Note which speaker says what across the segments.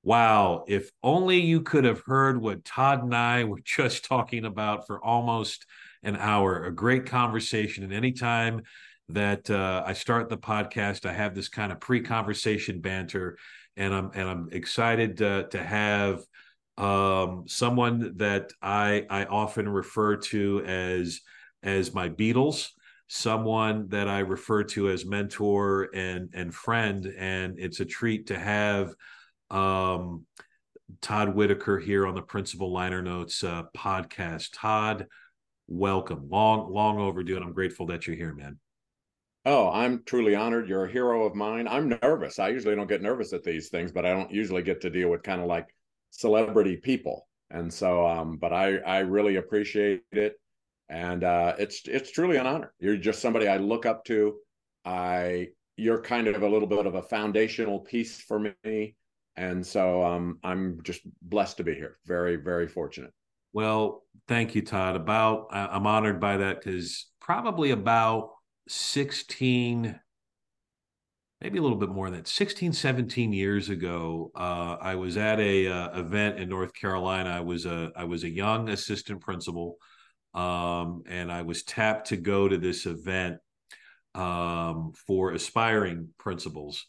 Speaker 1: Wow, if only you could have heard what Todd and I were just talking about for almost an hour. A great conversation. And anytime that I start the podcast, I have this kind of pre-conversation banter, and I'm excited to have someone that I often refer to as my Beatles, someone that I refer to as mentor and friend, and it's a treat to have um, Todd Whitaker here on the Principal Liner Notes podcast. Todd, welcome. Long overdue, and I'm grateful that you're here, man.
Speaker 2: Oh, I'm truly honored. You're a hero of mine. I'm nervous. I usually don't get nervous at these things, but I don't usually get to deal with kind of like celebrity people. And so, but I really appreciate it, and it's truly an honor. You're just somebody I look up to. You're kind of a little bit of a foundational piece for me, and so I'm just blessed to be here. Very, very fortunate.
Speaker 1: Well, thank you, Todd. I'm honored by that because probably about 16, maybe a little bit more than that, 16, 17 years ago, I was at a event in North Carolina. I was a young assistant principal, and I was tapped to go to this event for aspiring principals.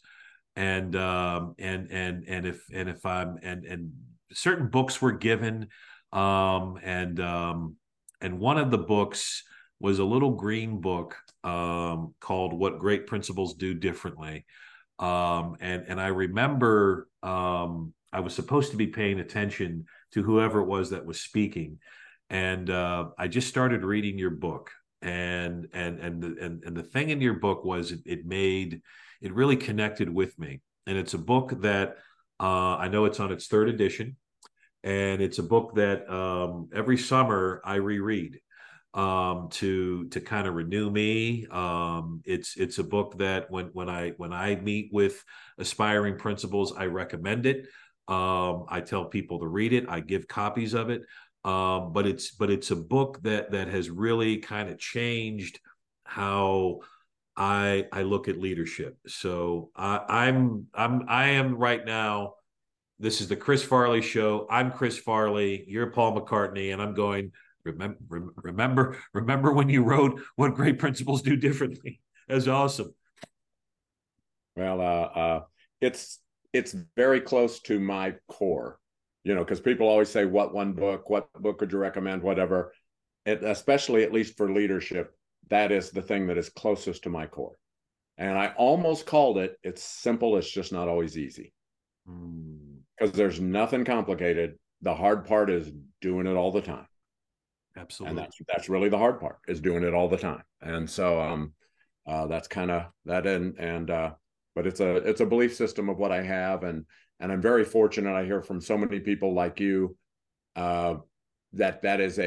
Speaker 1: And if I'm and certain books were given, um, and um, and one of the books was a little green book called "What Great Principals Do Differently." And I remember I was supposed to be paying attention to whoever it was that was speaking, and I just started reading your book. And the thing in your book was it really connected with me. And it's a book that I know it's on its third edition, and it's a book that every summer I reread to kind of renew me. It's a book that when I meet with aspiring principals, I recommend it. I tell people to read it. I give copies of it. But it's a book that has really kind of changed how I look at leadership. So I am right now. This is the Chris Farley Show. I'm Chris Farley. You're Paul McCartney, and I'm going. Remember when you wrote "What Great Principals Do Differently"? That's awesome.
Speaker 2: Well, it's very close to my core, because people always say, what book could you recommend, whatever. Especially at least for leadership, that is the thing that is closest to my core. And I almost called it, it's simple, it's just not always easy.
Speaker 1: Mm,
Speaker 2: Because there's nothing complicated. The hard part is doing it all the time. And
Speaker 1: absolutely.
Speaker 2: that's really the hard part, is doing it all the time. And so that's kind of that. And but it's a belief system of what I have. And I'm very fortunate. I hear from so many people like you uh, that is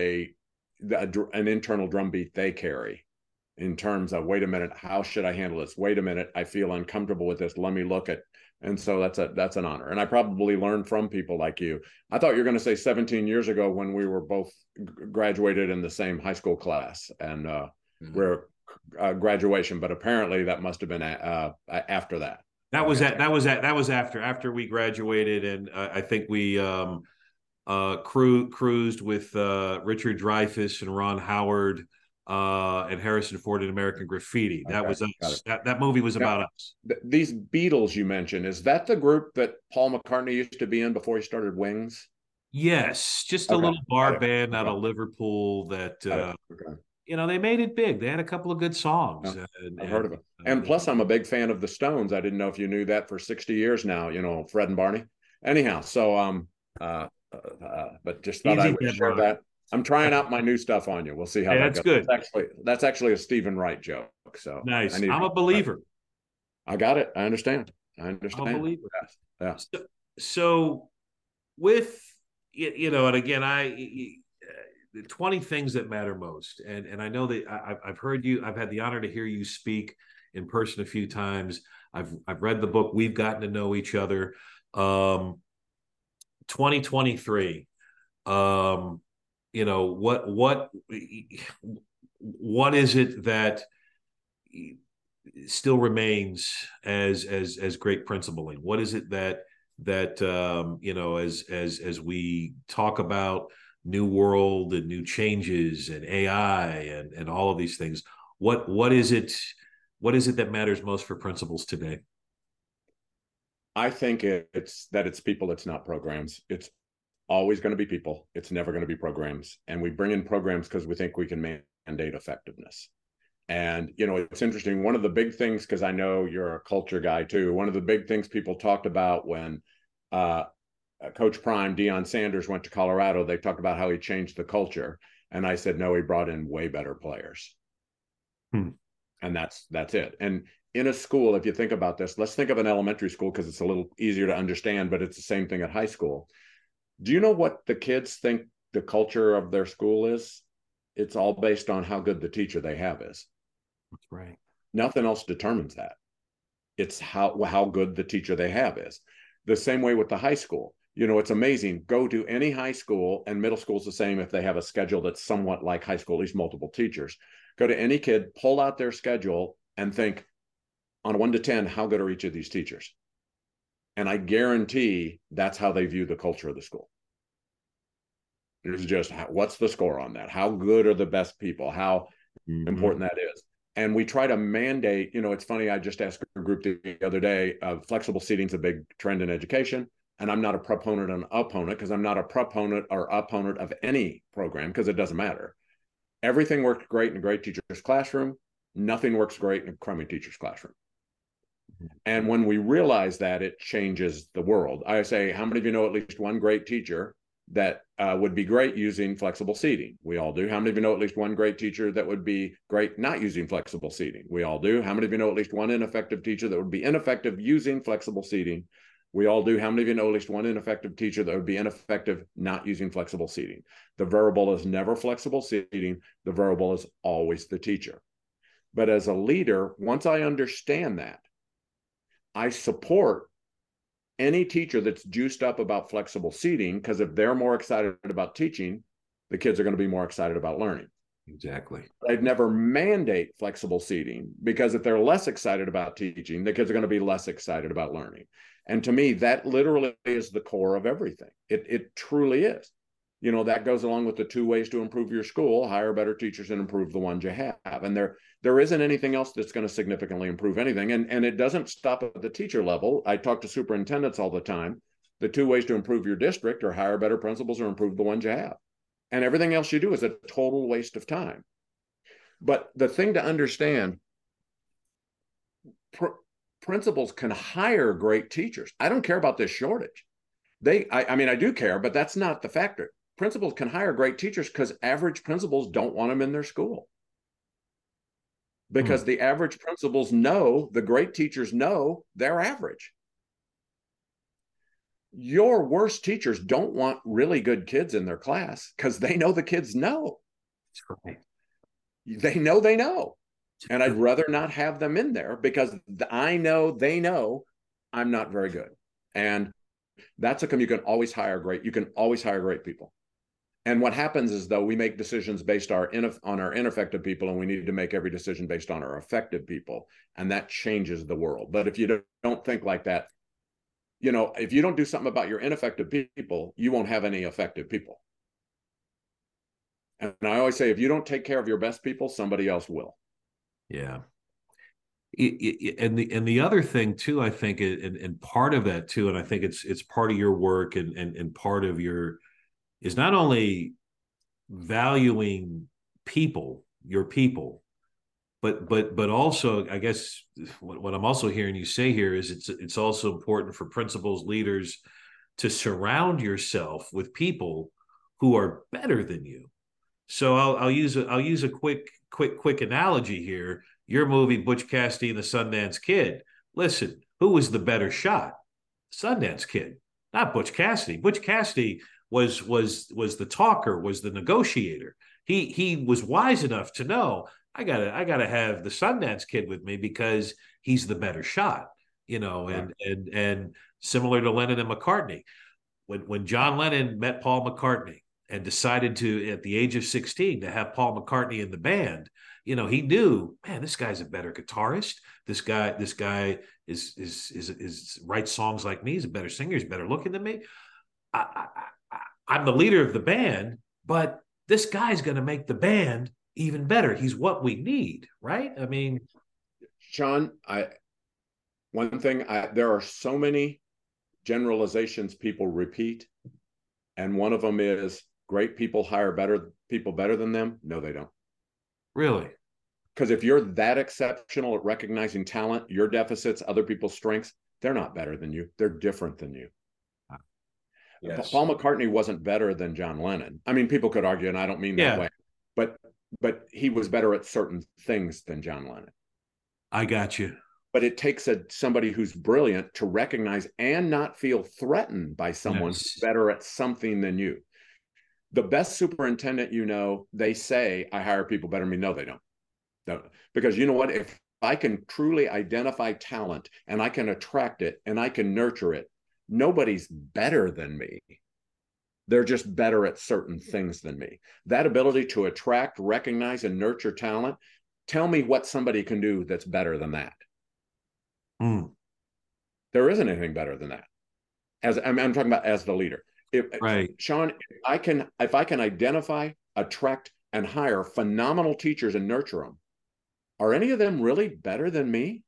Speaker 2: an internal drumbeat they carry in terms of, wait a minute, how should I handle this? Wait a minute, I feel uncomfortable with this. Let me look at. And so that's an honor. And I probably learned from people like you. I thought you were going to say 17 years ago when we were both graduated in the same high school class, and
Speaker 1: Mhm.
Speaker 2: we're graduation, but apparently that must have been after that.
Speaker 1: That was
Speaker 2: Okay.
Speaker 1: that. That was after we graduated, and I think we cruised with Richard Dreyfuss and Ron Howard and Harrison Ford in American Graffiti. That
Speaker 2: Okay.
Speaker 1: was
Speaker 2: Got it.
Speaker 1: us. That movie was
Speaker 2: Now,
Speaker 1: about us.
Speaker 2: these Beatles you mentioned, is that the group that Paul McCartney used to be in before he started Wings?
Speaker 1: Yes, just a
Speaker 2: Okay.
Speaker 1: little
Speaker 2: Got
Speaker 1: bar
Speaker 2: it.
Speaker 1: band out
Speaker 2: Okay.
Speaker 1: of Liverpool that
Speaker 2: Got it. Okay.
Speaker 1: they made it big. They had a couple of good songs,
Speaker 2: Yeah,
Speaker 1: and,
Speaker 2: I've heard
Speaker 1: and
Speaker 2: of it. And plus, I'm a big fan of the Stones. I didn't know if you knew that for 60 years now, Fred and Barney. Anyhow, so but just thought I
Speaker 1: easy,
Speaker 2: would share
Speaker 1: Denmark.
Speaker 2: that. I'm trying out my new stuff on you. We'll see how
Speaker 1: Hey,
Speaker 2: that
Speaker 1: that's
Speaker 2: goes.
Speaker 1: good.
Speaker 2: That's actually a Stephen Wright joke. So I
Speaker 1: Nice.
Speaker 2: need to
Speaker 1: I'm
Speaker 2: be
Speaker 1: a
Speaker 2: correct.
Speaker 1: believer.
Speaker 2: I got it. I understand. I
Speaker 1: I'm a
Speaker 2: understand.
Speaker 1: believer.
Speaker 2: Yes. Yeah.
Speaker 1: So with and again, the 20 things that matter most, and I know that I've heard you. I've had the honor to hear you speak in person a few times. I've read the book. We've gotten to know each other. 2023. Um, what is it that still remains as great principling? What is it that that as we talk about new world and new changes and AI and all of these things, what is it that matters most for principals today?
Speaker 2: I think it's people, it's not programs. It's always going to be people. It's never going to be programs. And we bring in programs because we think we can mandate effectiveness. And, it's interesting. One of the big things, because I know you're a culture guy too, one of the big things people talked about when Coach Prime, Deion Sanders, went to Colorado, they talked about how he changed the culture. And I said, no, he brought in way better players. And that's it. And in a school, if you think about this, let's think of an elementary school because it's a little easier to understand, but it's the same thing at high school. Do you know what the kids think the culture of their school is? It's all based on how good the teacher they have is.
Speaker 1: That's right.
Speaker 2: Nothing else determines that. It's how good the teacher they have is. The same way with the high school. It's amazing. Go to any high school, and middle school's the same if they have a schedule that's somewhat like high school, at least multiple teachers. Go to any kid, pull out their schedule, and think on 1 to 10, how good are each of these teachers? And I guarantee that's how they view the culture of the school. It's just, what's the score on that? How good are the best people? How important that is? And we try to mandate, it's funny, I just asked a group the other day, flexible seating is a big trend in education. And I'm not a proponent or an opponent, because I'm not a proponent or opponent of any program, because it doesn't matter. Everything works great in a great teacher's classroom. Nothing works great in a crummy teacher's classroom. And when we realize that, it changes the world. I say, how many of you know at least one great teacher that would be great using flexible seating? We all do. How many of you know at least one great teacher that would be great not using flexible seating? We all do. How many of you know at least one ineffective teacher that would be ineffective using flexible seating? We all do. How many of you know at least one ineffective teacher that would be ineffective not using flexible seating? The variable is never flexible seating. The variable is always the teacher. But as a leader, once I understand that, I support any teacher that's juiced up about flexible seating, because if they're more excited about teaching, the kids are going to be more excited about learning.
Speaker 1: Exactly.
Speaker 2: I'd never mandate flexible seating, because if they're less excited about teaching, the kids are going to be less excited about learning. And to me, that literally is the core of everything. It truly is. That goes along with the 2 ways to improve your school: hire better teachers and improve the ones you have. And there isn't anything else that's going to significantly improve anything. And it doesn't stop at the teacher level. I talk to superintendents all the time. The 2 ways to improve your district are hire better principals or improve the ones you have. And everything else you do is a total waste of time. But the thing to understand, principals can hire great teachers. I don't care about this shortage. I do care, but that's not the factor. Principals can hire great teachers because average principals don't want them in their school. Because the average principals know, the great teachers know they're average. Your worst teachers don't want really good kids in their class because they know the kids know.
Speaker 1: That's right.
Speaker 2: They know. And I'd rather not have them in there, because I know they know I'm not very good. And that's you can always hire great people. And what happens is, though, we make decisions based on our ineffective people, and we need to make every decision based on our effective people. And that changes the world. But if you don't think like that, if you don't do something about your ineffective people, you won't have any effective people. And I always say, if you don't take care of your best people, somebody else will.
Speaker 1: Yeah. And the other thing too, I think, and part of that too, and I think it's part of your work and part of your, is not only valuing your people, but also, I guess what I'm also hearing you say here is it's also important for principals, leaders, to surround yourself with people who are better than you. So I'll use a quick analogy here. Your movie Butch Cassidy and the Sundance Kid. Listen, who was the better shot? Sundance Kid, not Butch Cassidy. Butch Cassidy was the talker, was the negotiator. He was wise enough to know, I gotta have the Sundance Kid with me because he's the better shot.
Speaker 2: Right.
Speaker 1: And similar to Lennon and McCartney, when John Lennon met Paul McCartney and decided to, at the age of 16, to have Paul McCartney in the band, he knew, man, this guy's a better guitarist. This guy is writes songs like me. He's a better singer. He's better looking than me. I'm the leader of the band, but this guy's going to make the band even better. He's what we need, right? I mean,
Speaker 2: Sean, there are so many generalizations people repeat, and one of them is great people hire better than them. No, they don't.
Speaker 1: really?
Speaker 2: Because if you're that exceptional at recognizing talent, your deficits, other people's strengths, they're not better than you. They're different than you. Yes. Paul McCartney wasn't better than John Lennon. I mean, people could argue, and I don't mean that way, but he was better at certain things than John Lennon.
Speaker 1: I got you.
Speaker 2: But it takes somebody who's brilliant to recognize and not feel threatened by someone who's better at something than you. The best superintendent, they say, I hire people better than me. No, they don't. No. Because you know what? If I can truly identify talent and I can attract it and I can nurture it, nobody's better than me. They're just better at certain things than me. That ability to attract, recognize, and nurture talent, tell me what somebody can do that's better than that. There isn't anything better than that. I'm talking about as the leader.
Speaker 1: Right.
Speaker 2: Sean, if I can identify, attract, and hire phenomenal teachers and nurture them, are any of them really better than me?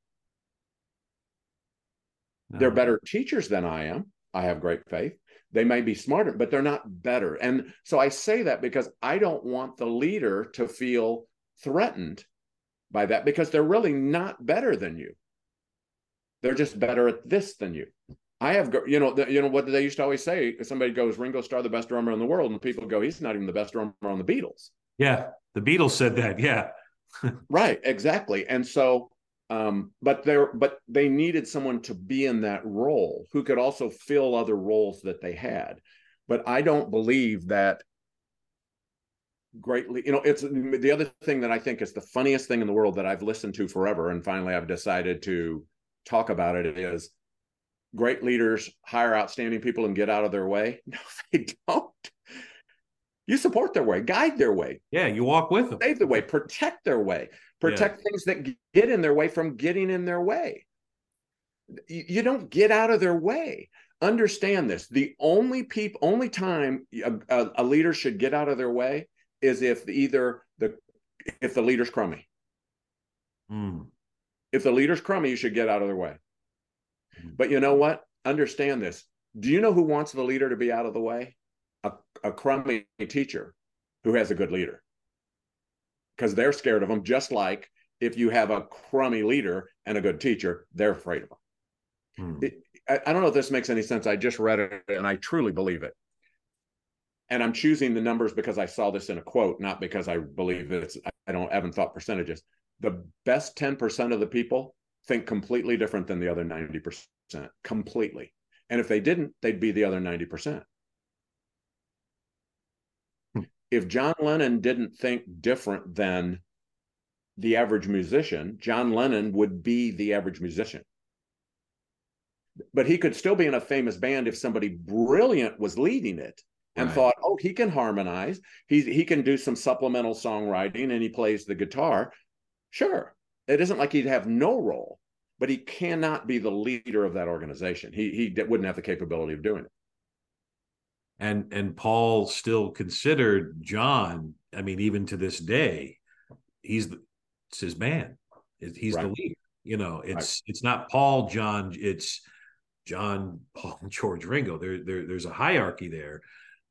Speaker 2: No. They're better teachers than I am. I have great faith. They may be smarter, but they're not better. And so I say that because I don't want the leader to feel threatened by that, because they're really not better than you. They're just better at this than you. I have, what they used to always say, somebody goes, Ringo Starr, the best drummer in the world. And people go, he's not even the best drummer on the Beatles.
Speaker 1: Yeah. The Beatles said that. Yeah.
Speaker 2: Right. Exactly. And so, but they needed someone to be in that role who could also fill other roles that they had. But I don't believe that greatly, it's the other thing that I think is the funniest thing in the world that I've listened to forever. And finally, I've decided to talk about it is great leaders hire outstanding people and get out of their way. No, they don't. You support their way, guide their way.
Speaker 1: Yeah, you walk with them.
Speaker 2: Save the way, protect their way, protect things that get in their way from getting in their way. You don't get out of their way. Understand this. The only time a leader should get out of their way is if the leader's crummy. If the leader's crummy, you should get out of their way. But you know what? Understand this. Do you know who wants the leader to be out of the way? A crummy teacher who has a good leader. Because they're scared of them, just like if you have a crummy leader and a good teacher, they're afraid of them. I don't know if this makes any sense. I just read it and I truly believe it. And I'm choosing the numbers because I saw this in a quote, not because I believe it's, I haven't thought percentages. The best 10% of the people think completely different than the other 90%, completely. And if they didn't, they'd be the other 90%. If John Lennon didn't think different than the average musician, John Lennon would be the average musician. But he could still be in a famous band if somebody brilliant was leading it and thought, oh, he can harmonize. He can do some supplemental songwriting and he plays the guitar. Sure. It isn't like he'd have no role, but he cannot be the leader of that organization. He wouldn't have the capability of doing it.
Speaker 1: And Paul still considered John, I mean, even to this day, it's his man. He's the leader. It's not Paul, John, it's John, Paul, George, Ringo. There's a hierarchy there.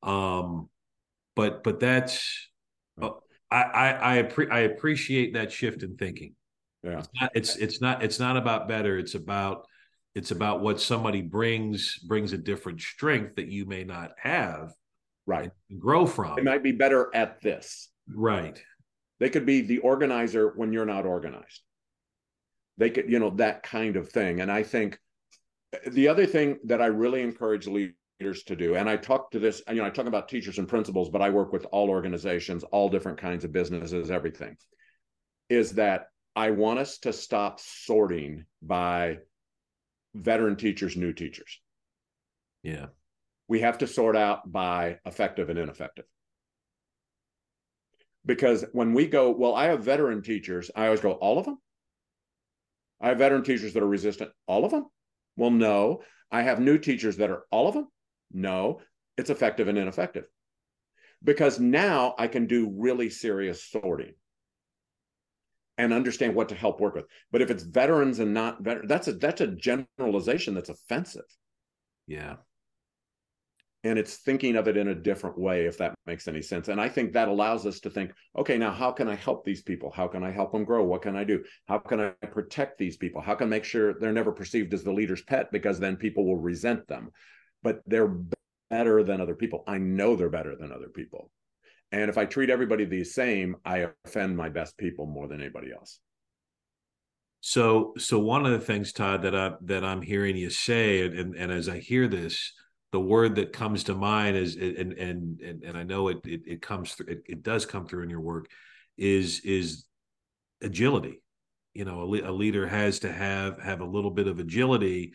Speaker 1: But that's I appreciate that shift in thinking.
Speaker 2: Yeah.
Speaker 1: It's not about better. It's about what somebody brings a different strength that you may not have.
Speaker 2: Right.
Speaker 1: And grow from.
Speaker 2: They might be better at this.
Speaker 1: Right.
Speaker 2: They could be the organizer when you're not organized. They could, that kind of thing. And I think the other thing that I really encourage leaders to do, and I talk to this, I talk about teachers and principals, but I work with all organizations, all different kinds of businesses, everything, is that I want us to stop sorting by veteran teachers, new teachers.
Speaker 1: Yeah. We
Speaker 2: have to sort out by effective and ineffective. Because when we go, well, I have veteran teachers, I always go, all of them? I have veteran teachers that are resistant, all of them? Well, no. I have new teachers that are all of them? No. It's effective and ineffective. Because now I can do really serious sorting and understand what to help work with. But if it's veterans and not veterans, that's a generalization that's offensive.
Speaker 1: Yeah.
Speaker 2: And it's thinking of it in a different way, if that makes any sense. And I think that allows us to think, okay, now how can I help these people? How can I help them grow? What can I do? How can I protect these people? How can I make sure they're never perceived as the leader's pet, because then people will resent them. But they're better than other people. I know they're better than other people. And if I treat everybody the same, I offend my best people more than anybody else.
Speaker 1: So one of the things, Todd, that I'm hearing you say, and as I hear this, the word that comes to mind is, and I know it comes through, it does come through in your work, is agility. You know, a leader has to have a little bit of agility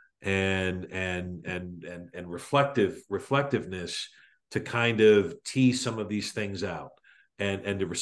Speaker 1: and reflectiveness to kind of tease some of these things out and to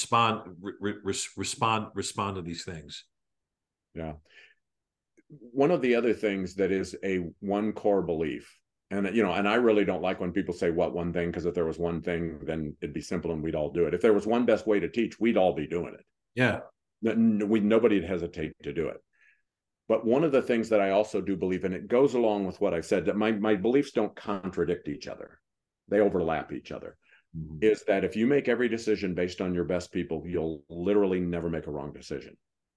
Speaker 1: respond to these things.
Speaker 2: Yeah. One of the other things that is a one core belief, and and I really don't like when people say what one thing, because if there was one thing, then it'd be simple and we'd all do it. If there was one best way to teach, we'd all be doing it.
Speaker 1: Yeah.
Speaker 2: Nobody'd hesitate to do it. But one of the things that I also do believe, and it goes along with what I've said, that my beliefs don't contradict each other. They overlap each other. Mm-hmm. Is that if you make every decision based on your best people, you'll literally never make a wrong decision.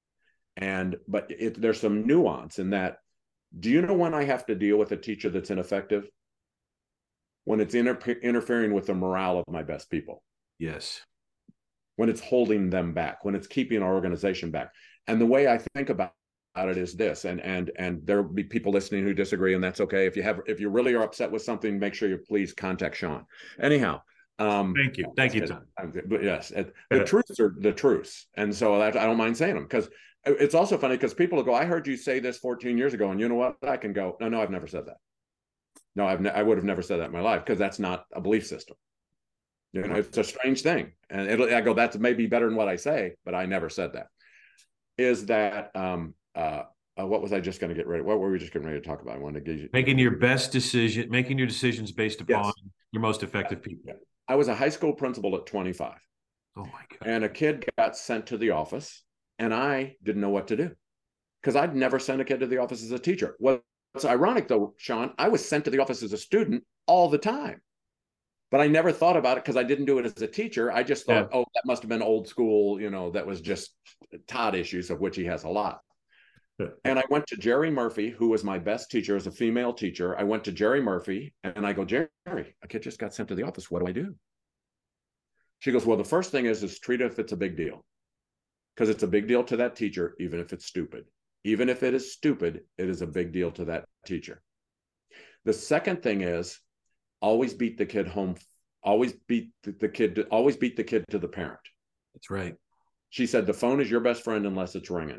Speaker 2: But there's some nuance in that. Do you know when I have to deal with a teacher that's ineffective? When it's interfering with the morale of my best people.
Speaker 1: Yes.
Speaker 2: When it's holding them back, when it's keeping our organization back. And the way I think about it is this, and there will be people listening who disagree, and that's okay. If you really are upset with something, make sure you please contact Sean. Anyhow.
Speaker 1: Thank you, Tom.
Speaker 2: But yes, the truths are the truths, and so I don't mind saying them, because it's also funny because people will go, I heard you say this 14 years ago, and you know what? I can go, no, I've never said that. No, I would have never said that in my life, because that's not a belief system. It's a strange thing. And I go, that's maybe better than what I say, but I never said that. Is that, what was I just going to get ready? What were we just getting ready to talk about? I wanted to give you
Speaker 1: making your decisions based upon your most effective people.
Speaker 2: Yeah. I was a high school principal at 25.
Speaker 1: Oh my God.
Speaker 2: And a kid got sent to the office, and I didn't know what to do, because I'd never sent a kid to the office as a teacher. What's ironic though, Sean, I was sent to the office as a student all the time, but I never thought about it because I didn't do it as a teacher. I just thought, oh, that must have been old school. That was just Todd issues, of which he has a lot. And I went to Jerry Murphy, who was my best teacher, as a female teacher. I went to Jerry Murphy and I go, Jerry, a kid just got sent to the office. What do I do? She goes, well, the first thing is treat it if it's a big deal, because it's a big deal to that teacher, even if it's stupid. Even if it is stupid, it is a big deal to that teacher. The second thing is always beat the kid home. Always beat the kid to the parent.
Speaker 1: That's right. She
Speaker 2: said, the phone is your best friend unless it's ringing.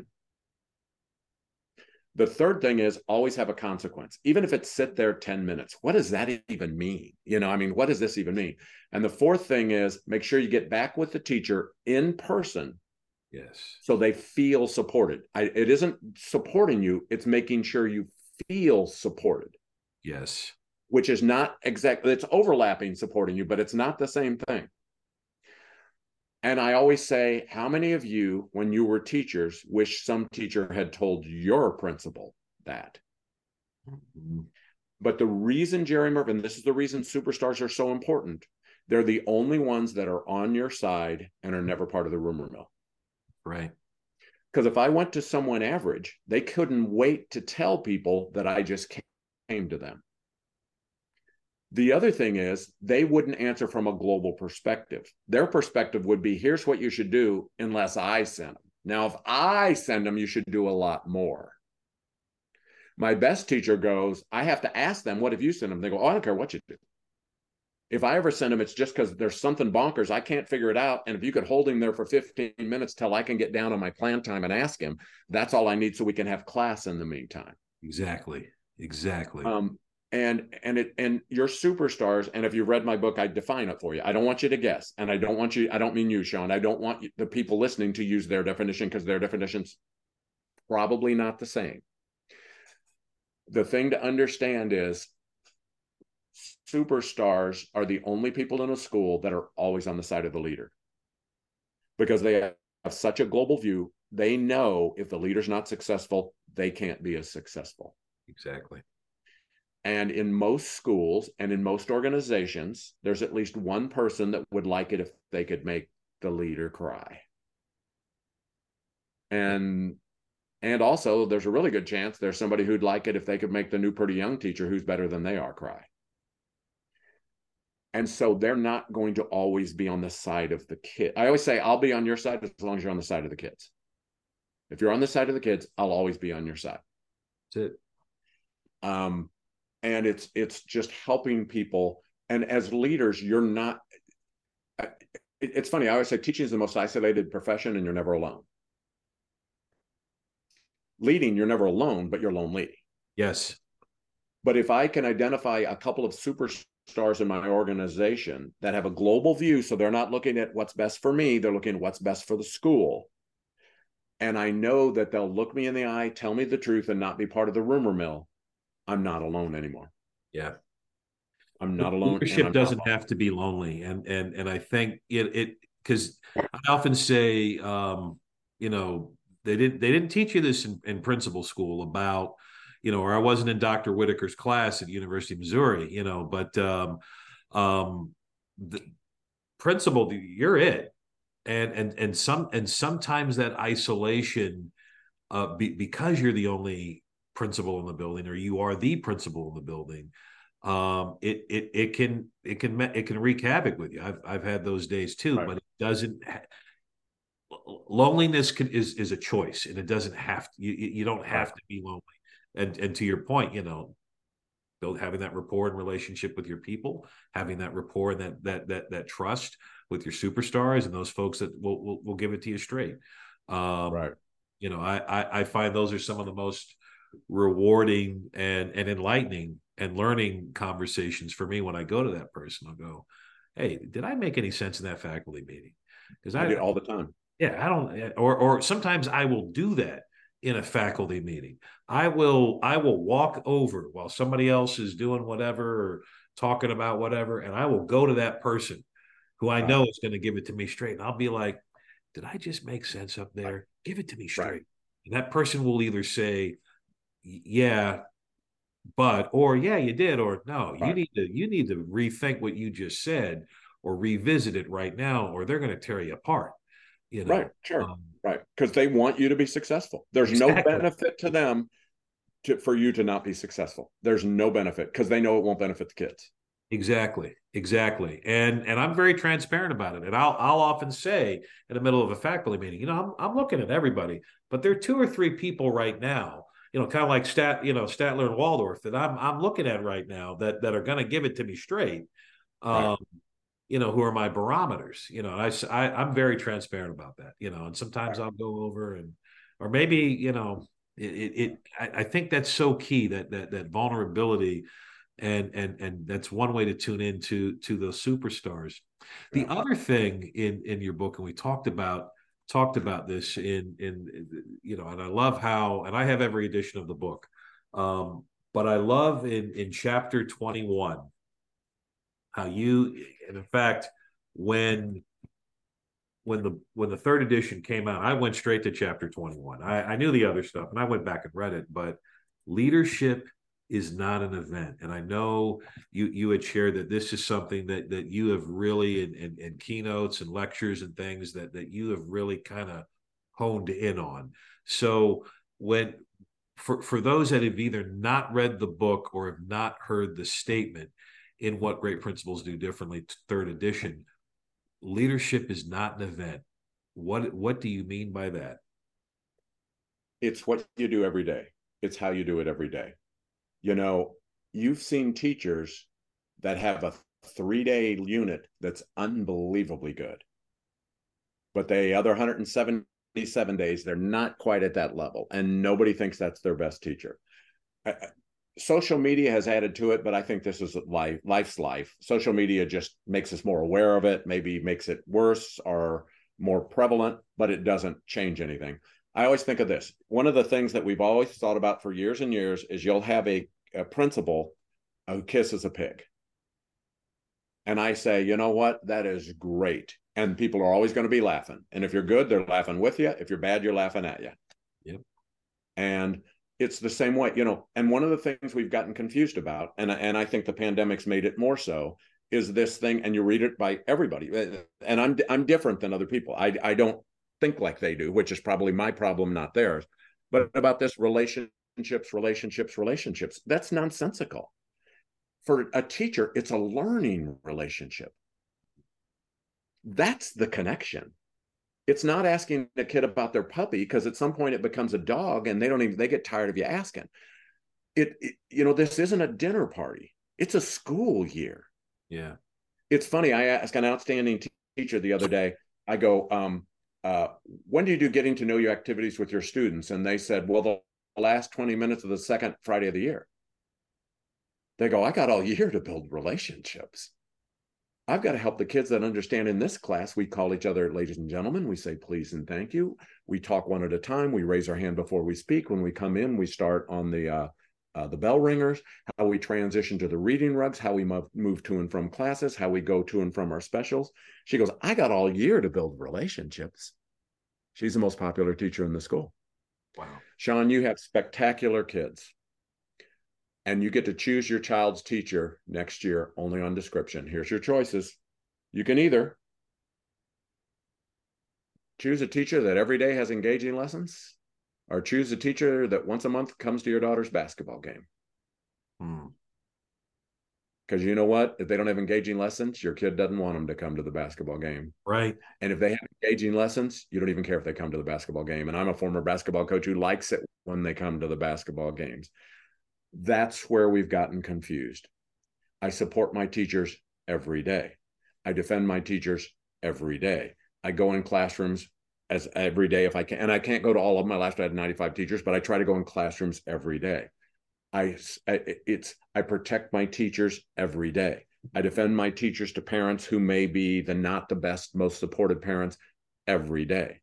Speaker 2: The third thing is always have a consequence, even if it's sit there 10 minutes. What does that even mean? What does this even mean? And the fourth thing is make sure you get back with the teacher in person.
Speaker 1: Yes. So
Speaker 2: they feel supported. It isn't supporting you. It's making sure you feel supported.
Speaker 1: Yes.
Speaker 2: Which is not exactly, it's overlapping supporting you, but it's not the same thing. And I always say, how many of you, when you were teachers, wish some teacher had told your principal that? Mm-hmm. But the reason Jerry Murphy, and this is the reason superstars are so important, they're the only ones that are on your side and are never part of the rumor mill.
Speaker 1: Right.
Speaker 2: Because if I went to someone average, they couldn't wait to tell people that I just came to them. The other thing is they wouldn't answer from a global perspective. Their perspective would be, here's what you should do unless I send them. Now, if I send them, you should do a lot more. My best teacher goes, I have to ask them, what have you sent them? They go, oh, I don't care what you do. If I ever send them, it's just because there's something bonkers. I can't figure it out. And if you could hold him there for 15 minutes till I can get down on my plan time and ask him, that's all I need so we can have class in the meantime.
Speaker 1: Exactly.
Speaker 2: And your superstars, and if you read my book, I define it for you. I don't want you to guess, and I don't mean you, Sean. I don't want the people listening to use their definition, because their definition's probably not the same. The thing to understand is superstars are the only people in a school that are always on the side of the leader, because they have such a global view. They know if the leader's not successful, they can't be as successful.
Speaker 1: Exactly.
Speaker 2: And in most schools and in most organizations, there's at least one person that would like it if they could make the leader cry. And also, there's a really good chance there's somebody who'd like it if they could make the new pretty young teacher who's better than they are cry. And so they're not going to always be on the side of the kid. I always say, I'll be on your side as long as you're on the side of the kids. If you're on the side of the kids, I'll always be on your side.
Speaker 1: That's it.
Speaker 2: And it's just helping people. And as leaders, you're not. It's funny. I always say teaching is the most isolated profession, and you're never alone. Leading, you're never alone, but you're lonely.
Speaker 1: Yes.
Speaker 2: But if I can identify a couple of superstars in my organization that have a global view, so they're not looking at what's best for me, they're looking at what's best for the school. And I know that they'll look me in the eye, tell me the truth, and not be part of the rumor mill. I'm not alone anymore.
Speaker 1: Yeah.
Speaker 2: I'm not alone.
Speaker 1: Leadership doesn't have to be lonely. And I think it because I often say, they didn't teach you this in principal school about, or I wasn't in Dr. Whitaker's class at University of Missouri, but the principal, you're it. And sometimes that isolation, because you're the only principal in the building, or you are the principal in the building, it can wreak havoc with you. I've had those days too, right. But it doesn't. Loneliness is a choice, and it doesn't have to. You don't have to be lonely. And to your point, having that rapport and relationship with your people, having that rapport and that trust with your superstars and those folks that will give it to you straight. Right. I find those are some of the most rewarding and enlightening and learning conversations for me when I go to that person. I'll go, hey, did I make any sense in that faculty meeting? Because
Speaker 2: I do all the time.
Speaker 1: Yeah, I don't, or sometimes I will do that in a faculty meeting. I will walk over while somebody else is doing whatever or talking about whatever, and I will go to that person who I know is going to give it to me straight. And I'll be like, did I just make sense up there? Give it to me straight. Right. And that person will either say, yeah, or yeah, you did, or no, you need to rethink what you just said or revisit it right now, or they're going to tear you apart.
Speaker 2: Right, sure, right, because they want you to be successful. There's no benefit to them for you to not be successful. There's no benefit because they know it won't benefit the kids.
Speaker 1: Exactly. And I'm very transparent about it. And I'll often say in the middle of a faculty meeting, I'm looking at everybody, but there are 2 or 3 people right now, kind of like Statler and Waldorf that I'm looking at right now that are going to give it to me straight. Right. Who are my barometers, I'm very transparent about that, and sometimes I'll go over or maybe, I think that's so key, that vulnerability. And that's one way to tune into those superstars. The other thing in your book, and we talked about this and I love how, and I have every edition of the book, but I love in chapter 21 how you, and in fact, when the 3rd edition came out, I went straight to chapter 21. I knew the other stuff, and I went back and read it, but leadership is not an event. And I know you had shared that this is something that you have really in keynotes and lectures and things that you have really kind of honed in on. So for those that have either not read the book or have not heard the statement in What Great Principals Do Differently, 3rd edition, leadership is not an event. What do you mean by that?
Speaker 2: It's what you do every day. It's how you do it every day. You've seen teachers that have a 3-day unit that's unbelievably good, but the other 177 days, they're not quite at that level, and nobody thinks that's their best teacher. social media has added to it, but I think this is life's life. Social media just makes us more aware of it, maybe makes it worse or more prevalent, but it doesn't change anything. I always think of this. One of the things that we've always thought about for years and years is you'll have a principal who kisses a pig. And I say, you know what? That is great. And people are always going to be laughing. And if you're good, they're laughing with you. If you're bad, you're laughing at you.
Speaker 1: Yep.
Speaker 2: And it's the same way, and one of the things we've gotten confused about, and I think the pandemic's made it more so, is this thing, and you read it by everybody. And I'm different than other people. I don't think like they do, which is probably my problem, not theirs. But about this relationships. That's nonsensical. For a teacher, it's a learning relationship. That's the connection. It's not asking a kid about their puppy, because at some point it becomes a dog and they get tired of you asking. This isn't a dinner party. It's a school year.
Speaker 1: Yeah.
Speaker 2: It's funny. I asked an outstanding teacher the other day, I go, when do you do getting to know you activities with your students? And they said, well, the last 20 minutes of the second Friday of the year. They go, I got all year to build relationships. I've got to help the kids that understand. In this class, we call each other ladies and gentlemen. We say please and thank you. We talk one at a time. We raise our hand before we speak. When we come in, we start on the bell ringers, how we transition to the reading rugs, how we move to and from classes, how we go to and from our specials. She goes, I got all year to build relationships. She's the most popular teacher in the school.
Speaker 1: Wow.
Speaker 2: Sean, you have spectacular kids. And you get to choose your child's teacher next year only on description. Here's your choices. You can either choose a teacher that every day has engaging lessons, or choose a teacher that once a month comes to your daughter's basketball game. Because you know what? If they don't have engaging lessons, your kid doesn't want them to come to the basketball game.
Speaker 1: Right.
Speaker 2: And if they have engaging lessons, you don't even care if they come to the basketball game. And I'm a former basketball coach who likes it when they come to the basketball games. That's where we've gotten confused. I support my teachers every day. I defend my teachers every day. I go in classrooms as every day if I can. And I can't go to all of them. Last I had 95 teachers, but I try to go in classrooms every day. I protect my teachers every day. I defend my teachers to parents who may be not the best, most supported parents every day.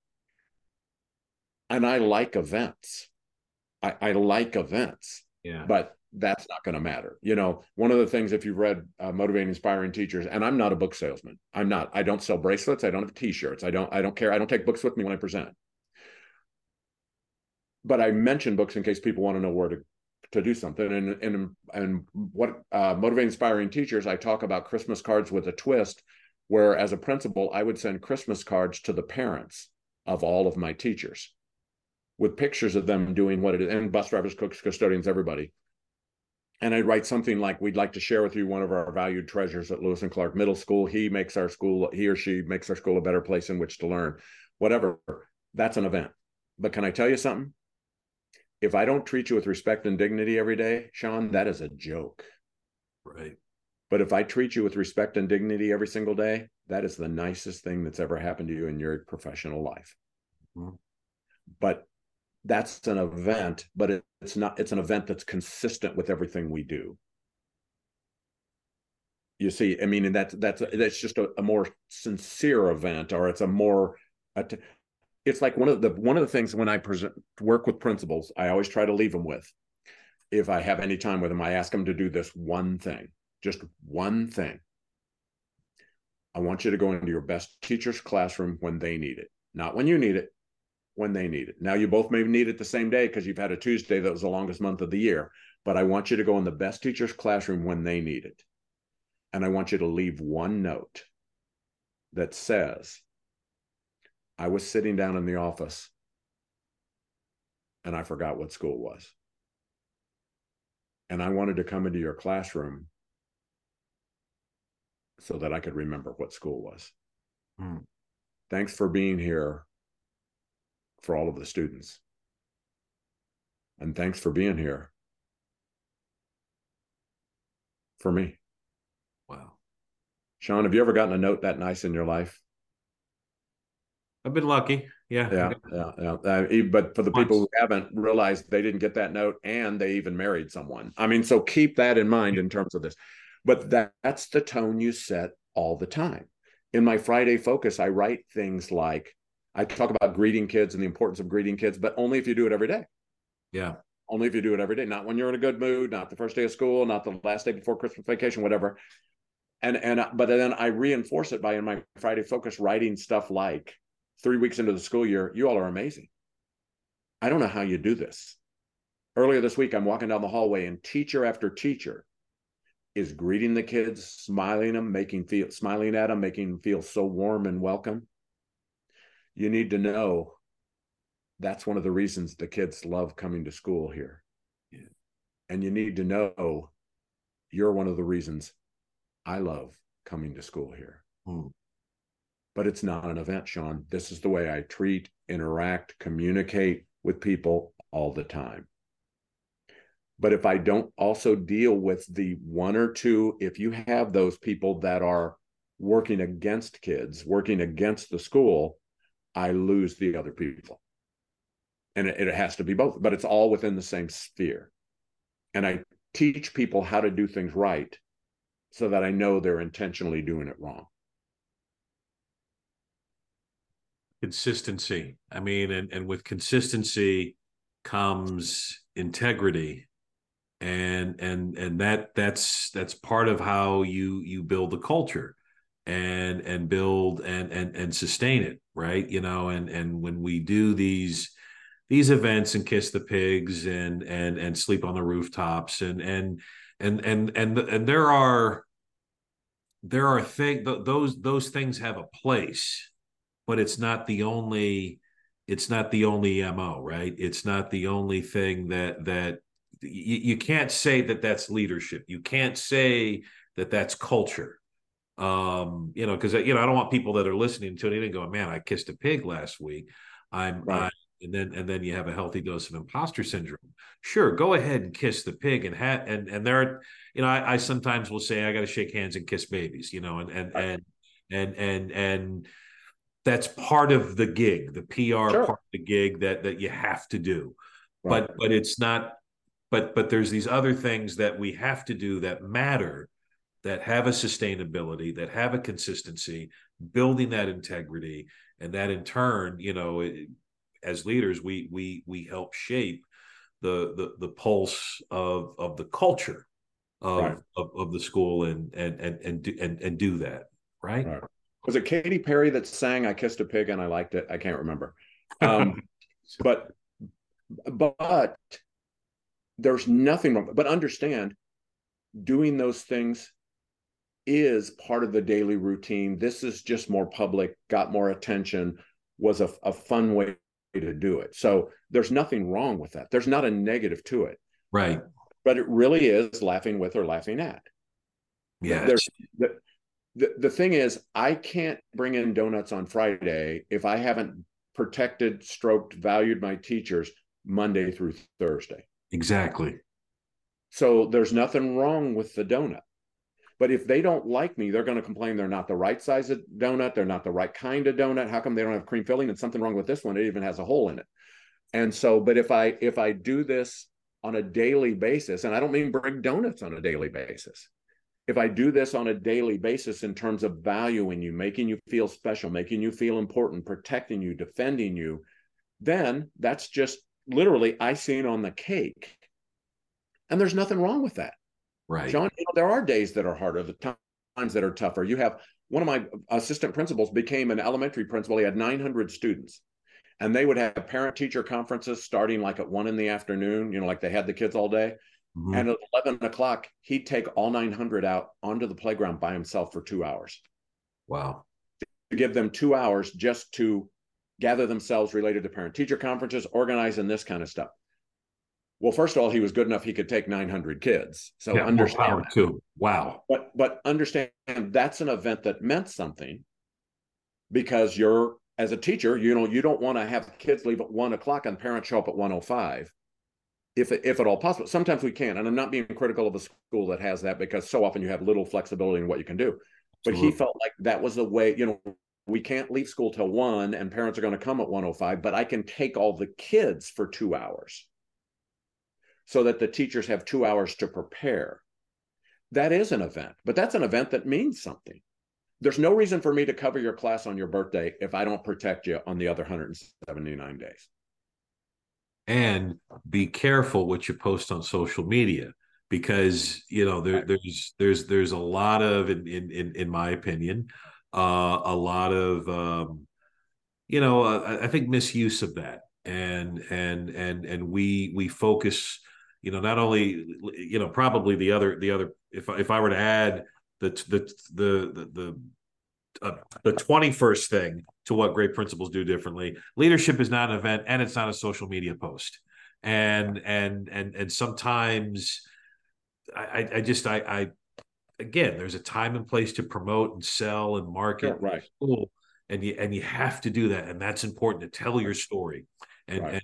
Speaker 2: And I like events. I like events.
Speaker 1: Yeah.
Speaker 2: But that's not going to matter. One of the things, if you've read Motivating Inspiring Teachers, and I'm not a book salesman. I don't sell bracelets. I don't have t-shirts. I don't care. I don't take books with me when I present. But I mention books in case people want to know where to do something. And what Motivating Inspiring Teachers, I talk about Christmas cards with a twist, where as a principal, I would send Christmas cards to the parents of all of my teachers with pictures of them doing what it is, and bus drivers, cooks, custodians, everybody. And I'd write something like, we'd like to share with you one of our valued treasures at Lewis and Clark Middle School. He or she makes our school a better place in which to learn. Whatever. That's an event. But can I tell you something? If I don't treat you with respect and dignity every day, Sean, that is a joke.
Speaker 1: Right.
Speaker 2: But if I treat you with respect and dignity every single day, that is the nicest thing that's ever happened to you in your professional life. Mm-hmm. But that's an event, but it's not. It's an event that's consistent with everything we do. You see, I mean, and that's just a more sincere event, or it's a more. It's like one of the things when I work with principals, I always try to leave them with. If I have any time with them, I ask them to do this one thing, just one thing. I want you to go into your best teacher's classroom when they need it, not when you need it. When they need it. Now, you both may need it the same day because you've had a Tuesday that was the longest month of the year, but I want you to go in the best teacher's classroom when they need it. And I want you to leave one note that says, I was sitting down in the office and I forgot what school was. And I wanted to come into your classroom so that I could remember what school was. Thanks for being here for all of the students. And thanks for being here for me.
Speaker 1: Wow.
Speaker 2: Sean, have you ever gotten a note that nice in your life?
Speaker 1: I've been lucky. Yeah.
Speaker 2: Yeah, yeah, yeah. But for the people who haven't realized they didn't get that note and they even married someone. I mean, so keep that in mind in terms of this. But that's the tone you set all the time. In my Friday focus, I write things like I talk about greeting kids and the importance of greeting kids, but only if you do it every day.
Speaker 1: Yeah.
Speaker 2: Only if you do it every day, not when you're in a good mood, not the first day of school, not the last day before Christmas vacation, whatever. But then I reinforce it by in my Friday focus writing stuff like 3 weeks into the school year, you all are amazing. I don't know how you do this. Earlier this week, I'm walking down the hallway and teacher after teacher is greeting the kids, smiling at them, making them feel so warm and welcome. You need to know that's one of the reasons the kids love coming to school here. Yeah. And you need to know you're one of the reasons I love coming to school here. But it's not an event, Sean. This is the way I treat, interact, communicate with people all the time. But if I don't also deal with the one or two, if you have those people that are working against kids, working against the school, I lose the other people. And it has to be both, but it's all within the same sphere. And I teach people how to do things right so that I know they're intentionally doing it wrong.
Speaker 1: Consistency. I mean, and with consistency comes integrity. And that's part of how you build the culture and build and sustain it, right? And when we do these events and kiss the pigs and sleep on the rooftops and there are things, those things have a place, but it's not the only MO, right? It's not the only thing that you can't say that that's leadership. You can't say that that's culture. Because I don't want people that are listening to it and going, man, I kissed a pig last week.
Speaker 2: Right.
Speaker 1: And then you have a healthy dose of imposter syndrome. Sure, go ahead and kiss the pig and there are, I sometimes will say I got to shake hands and kiss babies, and that's part of the gig, the PR
Speaker 2: Sure.
Speaker 1: part of the gig that you have to do.
Speaker 2: Right.
Speaker 1: But it's not. But there's these other things that we have to do that matter, that have a sustainability, that have a consistency, building that integrity, and that in turn, as leaders, we help shape the pulse of the culture
Speaker 2: Right.
Speaker 1: of the school and do that, right?
Speaker 2: Right. Was it Katy Perry that sang "I Kissed a Pig" and I liked it? I can't remember. But there's nothing wrong. But understand, doing those things is part of the daily routine. This is just more public, got more attention, was a fun way to do it. So there's nothing wrong with that. There's not a negative to it.
Speaker 1: Right.
Speaker 2: But it really is laughing with or laughing at.
Speaker 1: Yeah.
Speaker 2: The thing is, I can't bring in donuts on Friday if I haven't protected, stroked, valued my teachers Monday through Thursday.
Speaker 1: Exactly.
Speaker 2: So there's nothing wrong with the donut. But if they don't like me, they're going to complain they're not the right size of donut. They're not the right kind of donut. How come they don't have cream filling? And something wrong with this one. It even has a hole in it. And so, but if I do this on a daily basis, and I don't mean bring donuts on a daily basis, if I do this on a daily basis in terms of valuing you, making you feel special, making you feel important, protecting you, defending you, then that's just literally icing on the cake. And there's nothing wrong with that.
Speaker 1: Right.
Speaker 2: John, there are days that are harder, the times that are tougher. You have one of my assistant principals became an elementary principal. He had 900 students, and they would have parent-teacher conferences starting like at 1 p.m, like they had the kids all day. Mm-hmm. And at 11 o'clock, he'd take all 900 out onto the playground by himself for 2 hours.
Speaker 1: Wow.
Speaker 2: To give them 2 hours just to gather themselves related to parent-teacher conferences, organizing this kind of stuff. Well, first of all, he was good enough he could take 900 kids. So
Speaker 1: yeah, understand too. Wow.
Speaker 2: But understand that's an event that meant something, because you're, as a teacher, you don't want to have kids leave at 1 o'clock and parents show up at 1:05. If at all possible. Sometimes we can. And I'm not being critical of a school that has that, because so often you have little flexibility in what you can do. But Absolutely. He felt like that was the way, we can't leave school till 1 and parents are going to come at 1:05, but I can take all the kids for 2 hours so that the teachers have 2 hours to prepare. That is an event, but that's an event that means something. There's no reason for me to cover your class on your birthday if I don't protect you on the other 179 days.
Speaker 1: And be careful what you post on social media, because there's a lot of, in my opinion, a lot of I think misuse of that, and we focus, not only, probably the other, if I were to add the 21st thing to what great principals do differently. Leadership is not an event, and it's not a social media post. And sometimes I again, there's a time and place to promote and sell and market
Speaker 2: right
Speaker 1: school, and you have to do that, and that's important to tell your story, and
Speaker 2: right.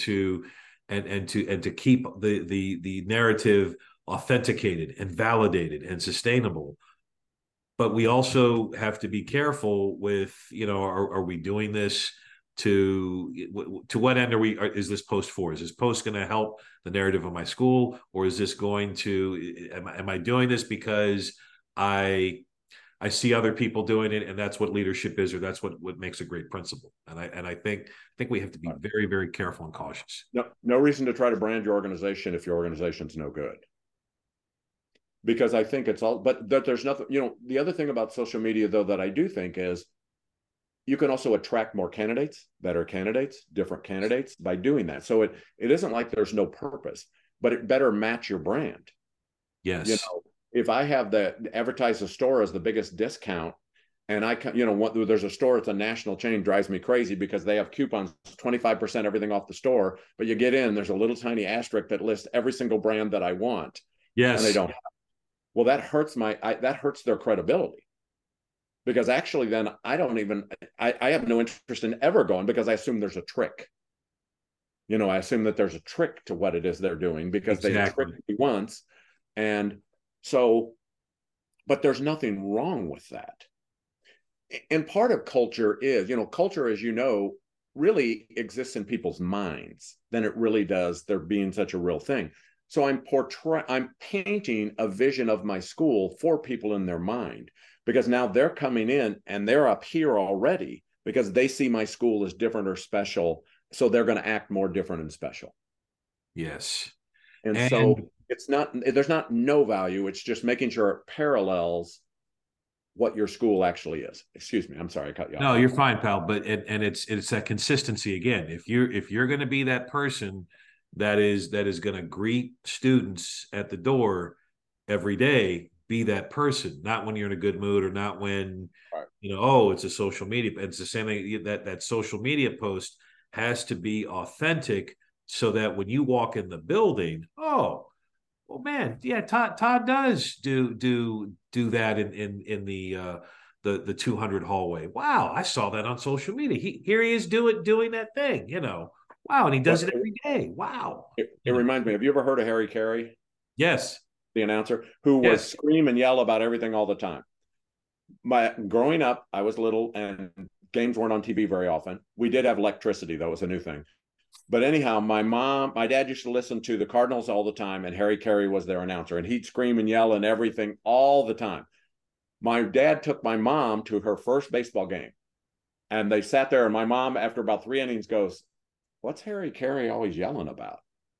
Speaker 1: to keep the narrative authenticated and validated and sustainable. But we also have to be careful with, are we doing this to what end is this post for? Is this post going to help the narrative of my school, or is this going to, am I doing this because I see other people doing it, and that's what leadership is, or that's what makes a great principal? And I think we have to be very, very careful and cautious.
Speaker 2: No reason to try to brand your organization if your organization's no good. Because I think it's all, but that there's nothing, the other thing about social media, though, that I do think is you can also attract more candidates, better candidates, different candidates by doing that. So it isn't like there's no purpose, but it better match your brand.
Speaker 1: Yes.
Speaker 2: If I have advertise the store as the biggest discount, and there's a store, it's a national chain, drives me crazy because they have coupons, 25% everything off the store, but you get in, there's a little tiny asterisk that lists every single brand that I want.
Speaker 1: Yes.
Speaker 2: And they don't. Well, that hurts that hurts their credibility, because actually then I have no interest in ever going, because I assume there's a trick. I assume that there's a trick to what it is they're doing, because they tricked me once. And so, but there's nothing wrong with that. And part of culture is, culture, as really exists in people's minds than it really does there being such a real thing. So I'm painting a vision of my school for people in their mind, because now they're coming in and they're up here already because they see my school as different or special. So they're going to act more different and special.
Speaker 1: Yes.
Speaker 2: And so there's not no value. It's just making sure it parallels what your school actually is. Excuse me. I'm sorry. I cut you off.
Speaker 1: No, you're fine, pal. But it's that consistency again. If you're going to be that person that is going to greet students at the door every day, be that person. Not when you're in a good mood, or not when it's a social media. It's the same thing. That social media post has to be authentic, so that when you walk in the building, oh, well, man, yeah, Todd does do that in the 200 hallway. Wow, I saw that on social media. Here he is doing that thing. Wow, and he does it every day. Wow.
Speaker 2: It reminds me. Have you ever heard of Harry Carey?
Speaker 1: Yes.
Speaker 2: The announcer who would scream and yell about everything all the time. Growing up, I was little and games weren't on TV very often. We did have electricity, though. It was a new thing. But anyhow, my dad used to listen to the Cardinals all the time, and Harry Carey was their announcer, and he'd scream and yell and everything all the time. My dad took my mom to her first baseball game, and they sat there, and my mom, after about 3 innings, goes, "What's Harry Carey always yelling about?"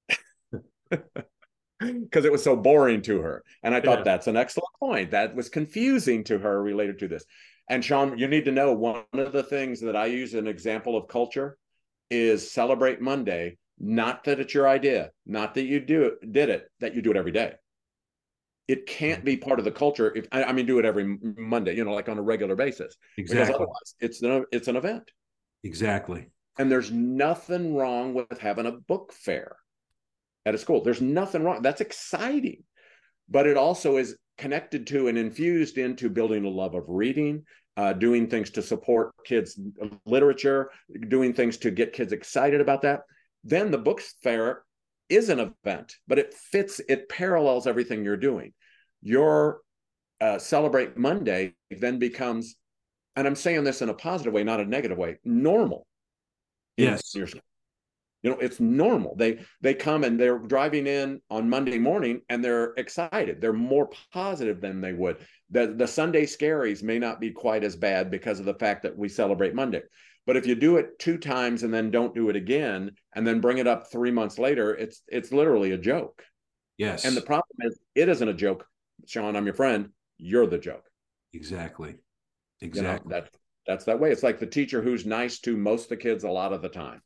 Speaker 2: Because it was so boring to her. And I thought that's an excellent point. That was confusing to her related to this. And Sean, you need to know, one of the things that I use an example of culture is Celebrate Monday. Not that it's your idea, not that you did it, that you do it every day. It can't be part of the culture. Do it every Monday, like on a regular basis.
Speaker 1: Exactly.
Speaker 2: Because otherwise it's an event.
Speaker 1: Exactly.
Speaker 2: And there's nothing wrong with having a book fair at a school. There's nothing wrong. That's exciting. But it also is connected to and infused into building a love of reading, doing things to support kids' literature, doing things to get kids excited about that. Then the books fair is an event, but it parallels everything you're doing. Your Celebrate Monday then becomes and I'm saying this in a positive way, not a negative way, normal in
Speaker 1: Yes.
Speaker 2: your school. It's normal. They come and they're driving in on Monday morning and they're excited. They're more positive than they would. The Sunday scaries may not be quite as bad because of the fact that we celebrate Monday. But if you do it 2 times and then don't do it again and then bring it up 3 months later, it's literally a joke. And the
Speaker 1: Yes.
Speaker 2: problem is it isn't a joke. Sean, I'm your friend. You're the joke.
Speaker 1: Exactly.
Speaker 2: You know,
Speaker 1: Exactly.
Speaker 2: that's that way. It's like the teacher who's nice to most of the kids a lot of the time.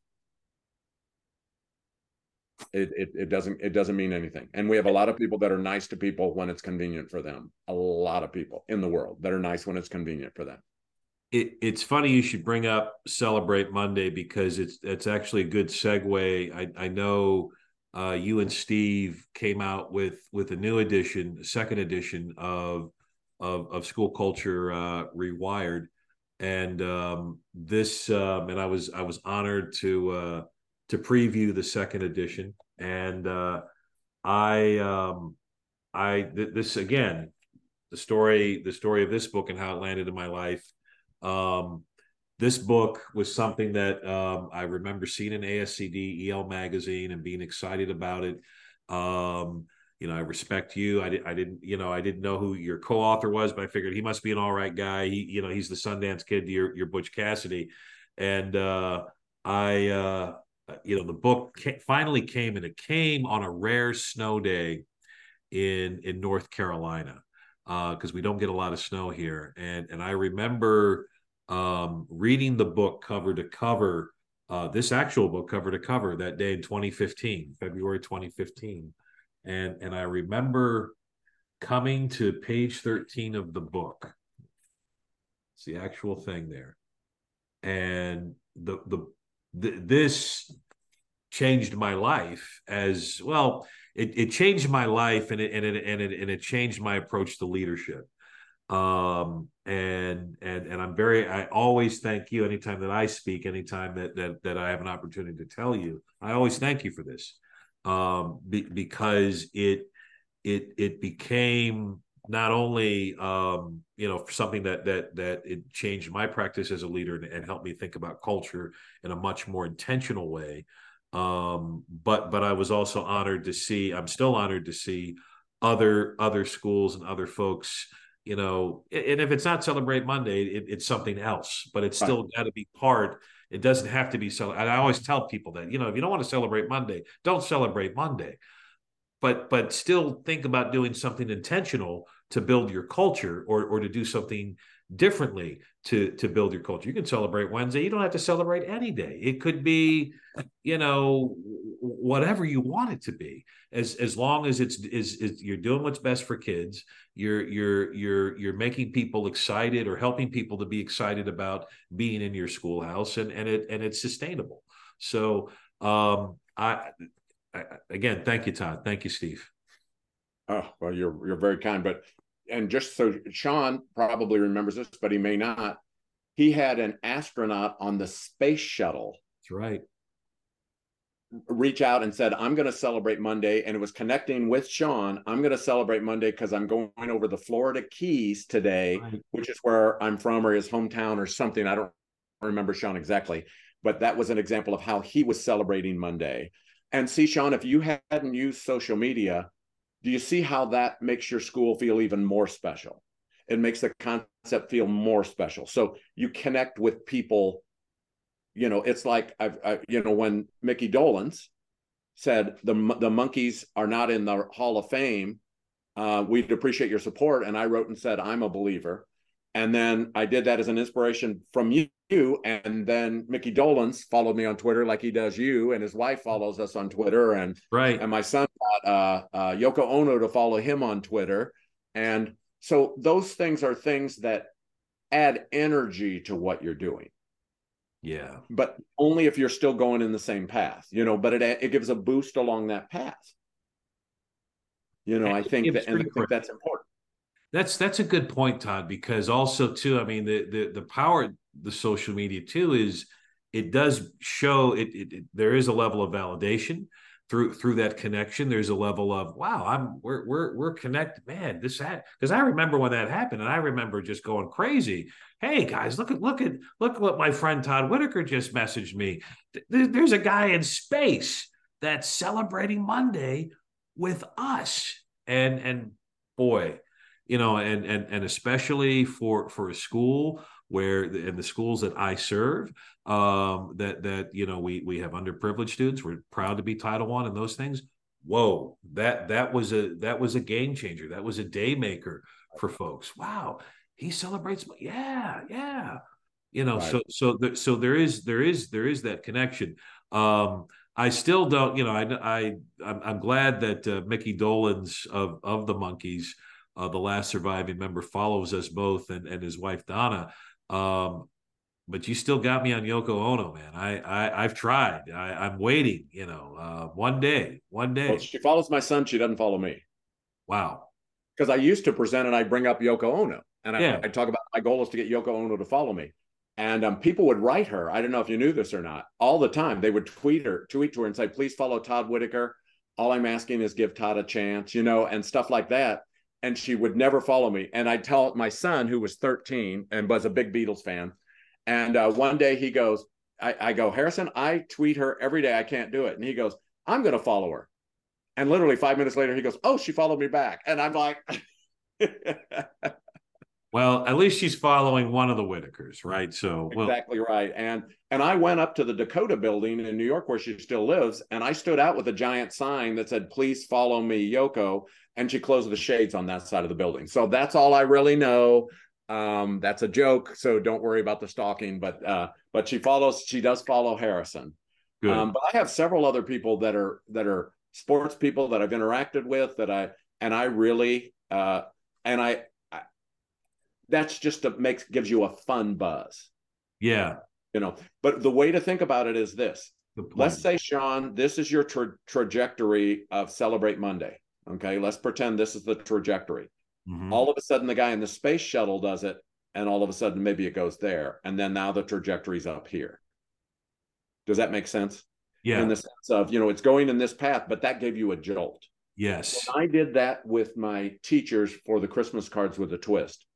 Speaker 2: It doesn't mean anything. And we have a lot of people that are nice to people when it's convenient for them. A lot of people in the world that are nice when it's convenient for them.
Speaker 1: It's funny you should bring up Celebrate Monday, because it's actually a good segue. I know you and Steve came out with a new edition, second edition of School Culture Rewired, and and I was honored to preview the second edition, and this again, the story of this book and how it landed in my life. Um, this book was something that I remember seeing in ASCD EL magazine and being excited about it. I respect you. I didn't know who your co-author was, but I figured he must be an all right guy. He's the Sundance Kid to your Butch Cassidy, and the book finally came, and it came on a rare snow day in North Carolina, because we don't get a lot of snow here. And I remember reading the book cover to cover, this actual book cover to cover that day in 2015, February 2015. And I remember coming to page 13 of the book. It's the actual thing there. And this changed my life as well. It changed my life, and it changed my approach to leadership. And I always thank you anytime that I speak, anytime that I have an opportunity to tell you, I always thank you for this. Because it became not only something that it changed my practice as a leader and helped me think about culture in a much more intentional way. But I was also honored to see. I'm still honored to see other schools and other folks. And if it's not Celebrate Monday, it's something else. But it's
Speaker 2: Right.
Speaker 1: still got to be part. It doesn't have to be celebrated. I always tell people that, if you don't want to celebrate Monday, don't celebrate Monday. But still think about doing something intentional to build your culture, or to do something differently to build your culture. You can celebrate Wednesday. You don't have to celebrate any day. It could be, whatever you want it to be, as long as is you're doing what's best for kids. You're making people excited, or helping people to be excited about being in your schoolhouse, and it's sustainable. So again, thank you, Todd. Thank you, Steve.
Speaker 2: Oh, well, you're very kind. And just so Sean probably remembers this, but he may not. He had an astronaut on the space shuttle
Speaker 1: That's right.
Speaker 2: reach out and said, I'm going to celebrate Monday. And it was connecting with Sean. I'm going to celebrate Monday because I'm going over the Florida Keys today,
Speaker 1: Right.
Speaker 2: which is where I'm from, or his hometown or something. I don't remember Sean exactly, but that was an example of how he was celebrating Monday. And see, Sean, if you hadn't used social media, do you see how that makes your school feel even more special? It makes the concept feel more special. So you connect with people. It's like when Mickey Dolenz said the Monkees are not in the Hall of Fame, we'd appreciate your support. And I wrote and said, I'm a believer. And then I did that as an inspiration from you. And then Mickey Dolenz followed me on Twitter like he does you, and his wife follows us on Twitter. And
Speaker 1: Right.
Speaker 2: my son got Yoko Ono to follow him on Twitter. And so those things are things that add energy to what you're doing.
Speaker 1: Yeah.
Speaker 2: But only if you're still going in the same path, but it gives a boost along that path. I think that, and I think that's important.
Speaker 1: That's a good point, Todd, because also too, I mean, the power of the social media too is it does show there is a level of validation. through that connection, there's a level of, wow, we're connected, man. Because I remember when that happened, and I remember just going crazy. Hey guys, look what my friend Todd Whitaker just messaged me. There's a guy in space that's celebrating Monday with us, and boy, and especially for a school where in the schools that I serve, that we have underprivileged students. We're proud to be Title I and those things. Whoa, that was a game changer. That was a day maker for folks. Wow, he celebrates. Yeah, yeah.
Speaker 2: Right.
Speaker 1: So there is that connection. I still don't, I'm glad that Mickey Dolenz of the Monkees, the last surviving member, follows us both, and his wife Donna. But you still got me on Yoko Ono, man. I've tried. I'm waiting. One day, one
Speaker 2: Well,
Speaker 1: day.
Speaker 2: she follows my son. She doesn't follow me.
Speaker 1: Wow.
Speaker 2: Because I used to present and I bring up Yoko Ono, and
Speaker 1: Yeah.
Speaker 2: I talk about my goal is to get Yoko Ono to follow me. And people would write her. I don't know if you knew this or not. All the time, they would tweet to her and say, "Please follow Todd Whitaker. All I'm asking is give Todd a chance," and stuff like that. And she would never follow me. And I tell my son, who was 13 and was a big Beatles fan, and one day he goes, I go, "Harrison, I tweet her every day. I can't do it." And he goes, "I'm going to follow her." And literally 5 minutes later, he goes, "Oh, she followed me back." And I'm like,
Speaker 1: Well, at least she's following one of the Whitakers, right? So,
Speaker 2: exactly right. And I went up to the Dakota building in New York where she still lives, and I stood out with a giant sign that said, "Please follow me, Yoko." And she closed the shades on that side of the building. So that's all I really know. That's a joke, so don't worry about the stalking. But she does follow Harrison.
Speaker 1: good.
Speaker 2: But I have several other people that are sports people that I've interacted with and I really and I that's just gives you a fun buzz.
Speaker 1: Yeah.
Speaker 2: But the way to think about it is this.
Speaker 1: Good point.
Speaker 2: Let's say, Sean, this is your trajectory of Celebrate Monday. Okay, let's pretend this is the trajectory.
Speaker 1: Mm-hmm.
Speaker 2: All of a sudden, the guy in the space shuttle does it, and all of a sudden, maybe it goes there, and then now the trajectory's up here. Does that make sense?
Speaker 1: Yeah.
Speaker 2: In the sense of, it's going in this path, but that gave you a jolt.
Speaker 1: Yes.
Speaker 2: When I did that with my teachers for the Christmas cards with a twist,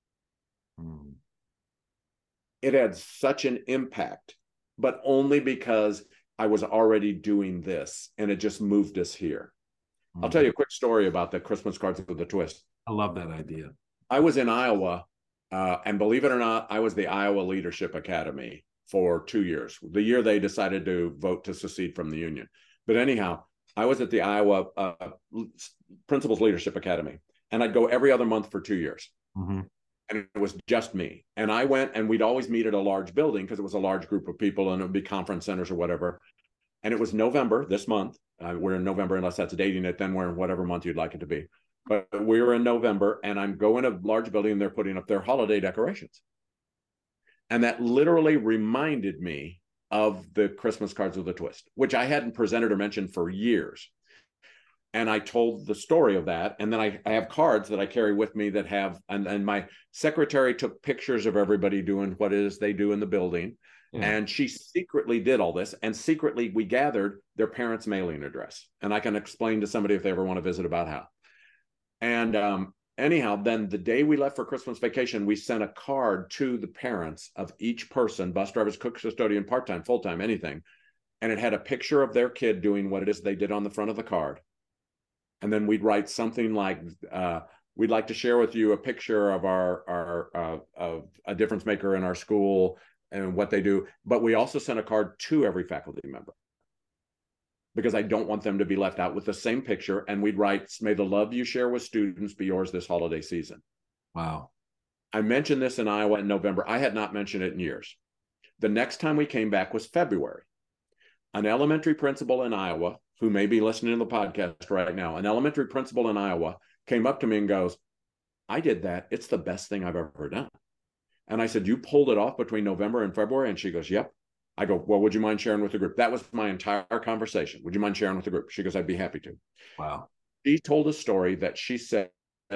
Speaker 2: it had such an impact, but only because I was already doing this and it just moved us here. I'll tell you a quick story about the Christmas cards with a twist.
Speaker 1: I love that idea.
Speaker 2: I was in Iowa, and believe it or not, I was the Iowa Leadership Academy for 2 years, the year they decided to vote to secede from the Union. But anyhow, I was at the Iowa Principals Leadership Academy, and I'd go every other month for 2 years.
Speaker 1: Mm-hmm.
Speaker 2: And it was just me. And I went, and we'd always meet at a large building because it was a large group of people, and it would be conference centers or whatever. And it was November this month. We're in November, unless that's dating it, then we're in whatever month you'd like it to be. But we were in November, and I'm going to a large building, and they're putting up their holiday decorations. And that literally reminded me of the Christmas cards with a twist, which I hadn't presented or mentioned for years. And I told the story of that. And then I have cards that I carry with me that have, and my secretary took pictures of everybody doing what it is they do in the building. Yeah. And she secretly did all this. And secretly, we gathered their parents' mailing address. And I can explain to somebody if they ever want to visit about how. And anyhow, then the day we left for Christmas vacation, we sent a card to the parents of each person, bus drivers, cook, custodian, part-time, full-time, anything. And it had a picture of their kid doing what it is they did on the front of the card. And then we'd write something like, we'd like to share with you a picture of of a difference maker in our school and what they do. But we also sent a card to every faculty member, because I don't want them to be left out with the same picture. And we'd write, "May the love you share with students be yours this holiday season."
Speaker 1: Wow.
Speaker 2: I mentioned this in Iowa in November. I had not mentioned it in years. The next time we came back was February. An elementary principal in Iowa, who may be listening to the podcast right now, an elementary principal in Iowa came up to me and goes, "I did that. It's the best thing I've ever done." And I said, "You pulled it off between November and February?" And she goes, "Yep." I go, "Well, would you mind sharing with the group?" That was my entire conversation. "Would you mind sharing with the group?" She goes, "I'd be happy to."
Speaker 1: Wow.
Speaker 2: She told a story that she said,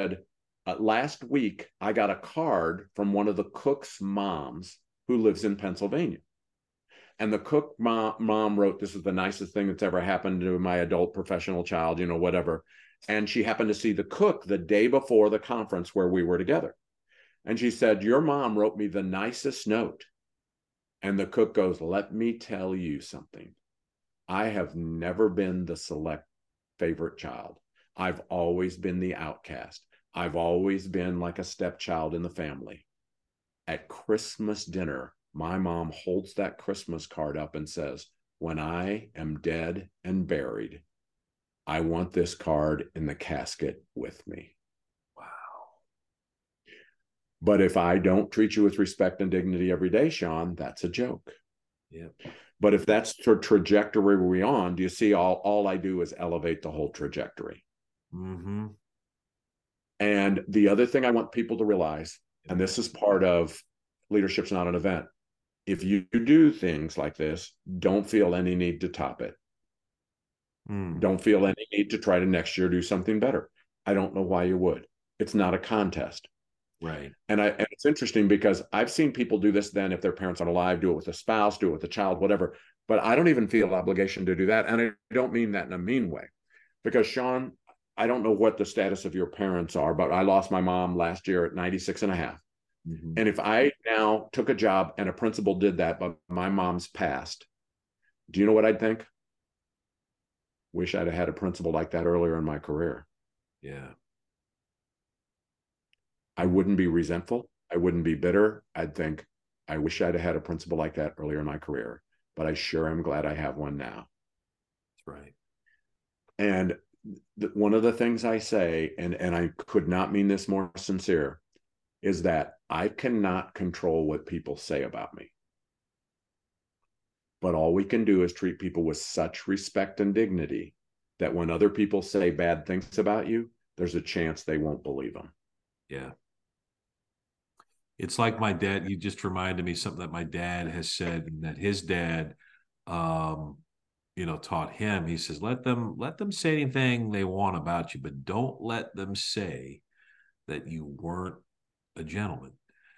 Speaker 2: last week, I got a card from one of the cook's moms who lives in Pennsylvania. And the cook mom wrote, "This is the nicest thing that's ever happened to my adult professional child," whatever. And she happened to see the cook the day before the conference where we were together. And she said, "Your mom wrote me the nicest note." And the cook goes, "Let me tell you something. I have never been the select favorite child. I've always been the outcast. I've always been like a stepchild in the family. At Christmas dinner, my mom holds that Christmas card up and says, 'When I am dead and buried, I want this card in the casket with me.'"
Speaker 1: Wow.
Speaker 2: But if I don't treat you with respect and dignity every day, Sean, that's a joke.
Speaker 1: Yeah.
Speaker 2: But if that's the trajectory we're on, do you see all I do is elevate the whole trajectory?
Speaker 1: Mm-hmm.
Speaker 2: And the other thing I want people to realize, and this is part of Leadership's Not an Event, if you do things like this, don't feel any need to top it. Don't feel any need to try to next year do something better. I don't know why you would. It's not a contest.
Speaker 1: Right.
Speaker 2: And it's interesting because I've seen people do this then if their parents aren't alive, do it with a spouse, do it with a child, whatever. But I don't even feel obligation to do that. And I don't mean that in a mean way. Because Sean, I don't know what the status of your parents are, but I lost my mom last year at 96 and a half.
Speaker 1: Mm-hmm.
Speaker 2: And if I now took a job and a principal did that, but my mom's passed, do you know what I'd think? Wish I'd have had a principal like that earlier in my career.
Speaker 1: Yeah.
Speaker 2: I wouldn't be resentful. I wouldn't be bitter. I'd think, I wish I'd have had a principal like that earlier in my career, but I sure am glad I have one now.
Speaker 1: That's right.
Speaker 2: And one of the things I say, and I could not mean this more sincere, is that I cannot control what people say about me. But all we can do is treat people with such respect and dignity that when other people say bad things about you, there's a chance they won't believe them.
Speaker 1: Yeah. It's like my dad, you just reminded me something that my dad has said, and that his dad taught him. He says, let them say anything they want about you, but don't let them say that you weren't a gentleman.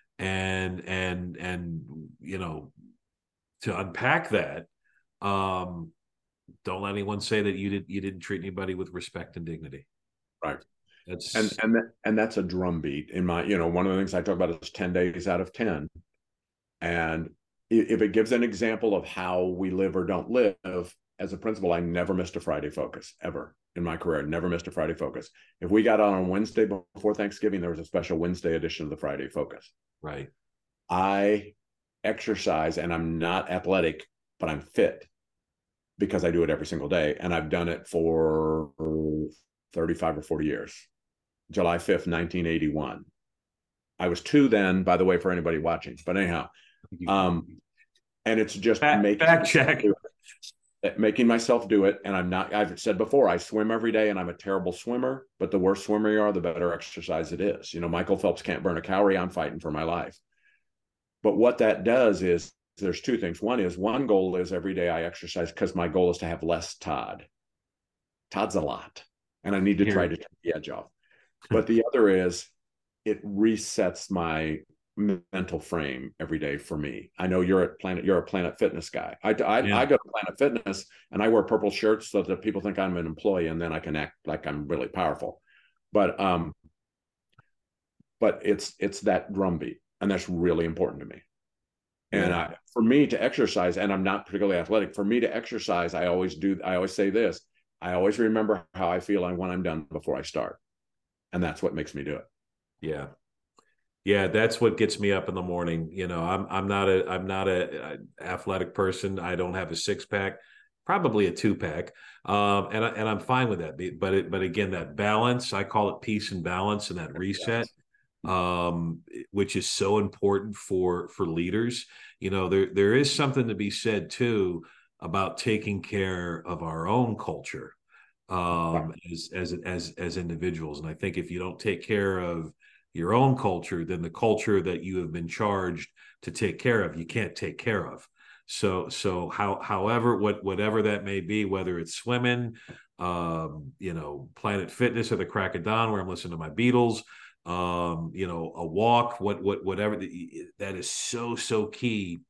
Speaker 1: And to unpack that, don't let anyone say that you didn't treat anybody with respect and dignity.
Speaker 2: Right.
Speaker 1: That's
Speaker 2: and that's a drumbeat in my, one of the things I talk about is 10 days out of 10. And if it gives an example of how we live or don't live, as a principal, I never missed a Friday focus ever in my career. I never missed a Friday focus. If we got on Wednesday before Thanksgiving, there was a special Wednesday edition of the Friday focus.
Speaker 1: right.
Speaker 2: I exercise, and I'm not athletic, but I'm fit because I do it every single day. And I've done it for 35 or 40 years. July 5th, 1981. I was 2 then, by the way, for anybody watching. But anyhow, and it's just
Speaker 1: fact check.
Speaker 2: Making myself do it. And I've said before, I swim every day and I'm a terrible swimmer, but the worse swimmer you are, the better exercise it is. Michael Phelps can't burn a calorie. I'm fighting for my life. But what that does is there's 2 things. One goal is every day I exercise because my goal is to have less Todd. Todd's a lot. And I need to try to take the edge off. But the other is it resets my mental frame every day for me. I know you're a Planet Fitness guy. I go to Planet Fitness and I wear purple shirts so that people think I'm an employee, and then I can act like I'm really powerful. But it's that drumbeat, and that's really important to me. And for me to exercise, and I'm not particularly athletic, for me to exercise, I always say this: I always remember how I feel when I'm done before I start, and that's what makes me do it.
Speaker 1: Yeah, that's what gets me up in the morning. I'm not a athletic person. I don't have a 6-pack, probably a 2-pack, and I'm fine with that. But again, that balance, I call it peace and balance, and that reset, which is so important for leaders. There is something to be said too about taking care of our own culture as individuals. And I think if you don't take care of your own culture, then the culture that you have been charged to take care of, you can't take care of. So whatever that may be, whether it's swimming, Planet Fitness or the crack of dawn where I'm listening to my Beatles, a walk, whatever, that is so key.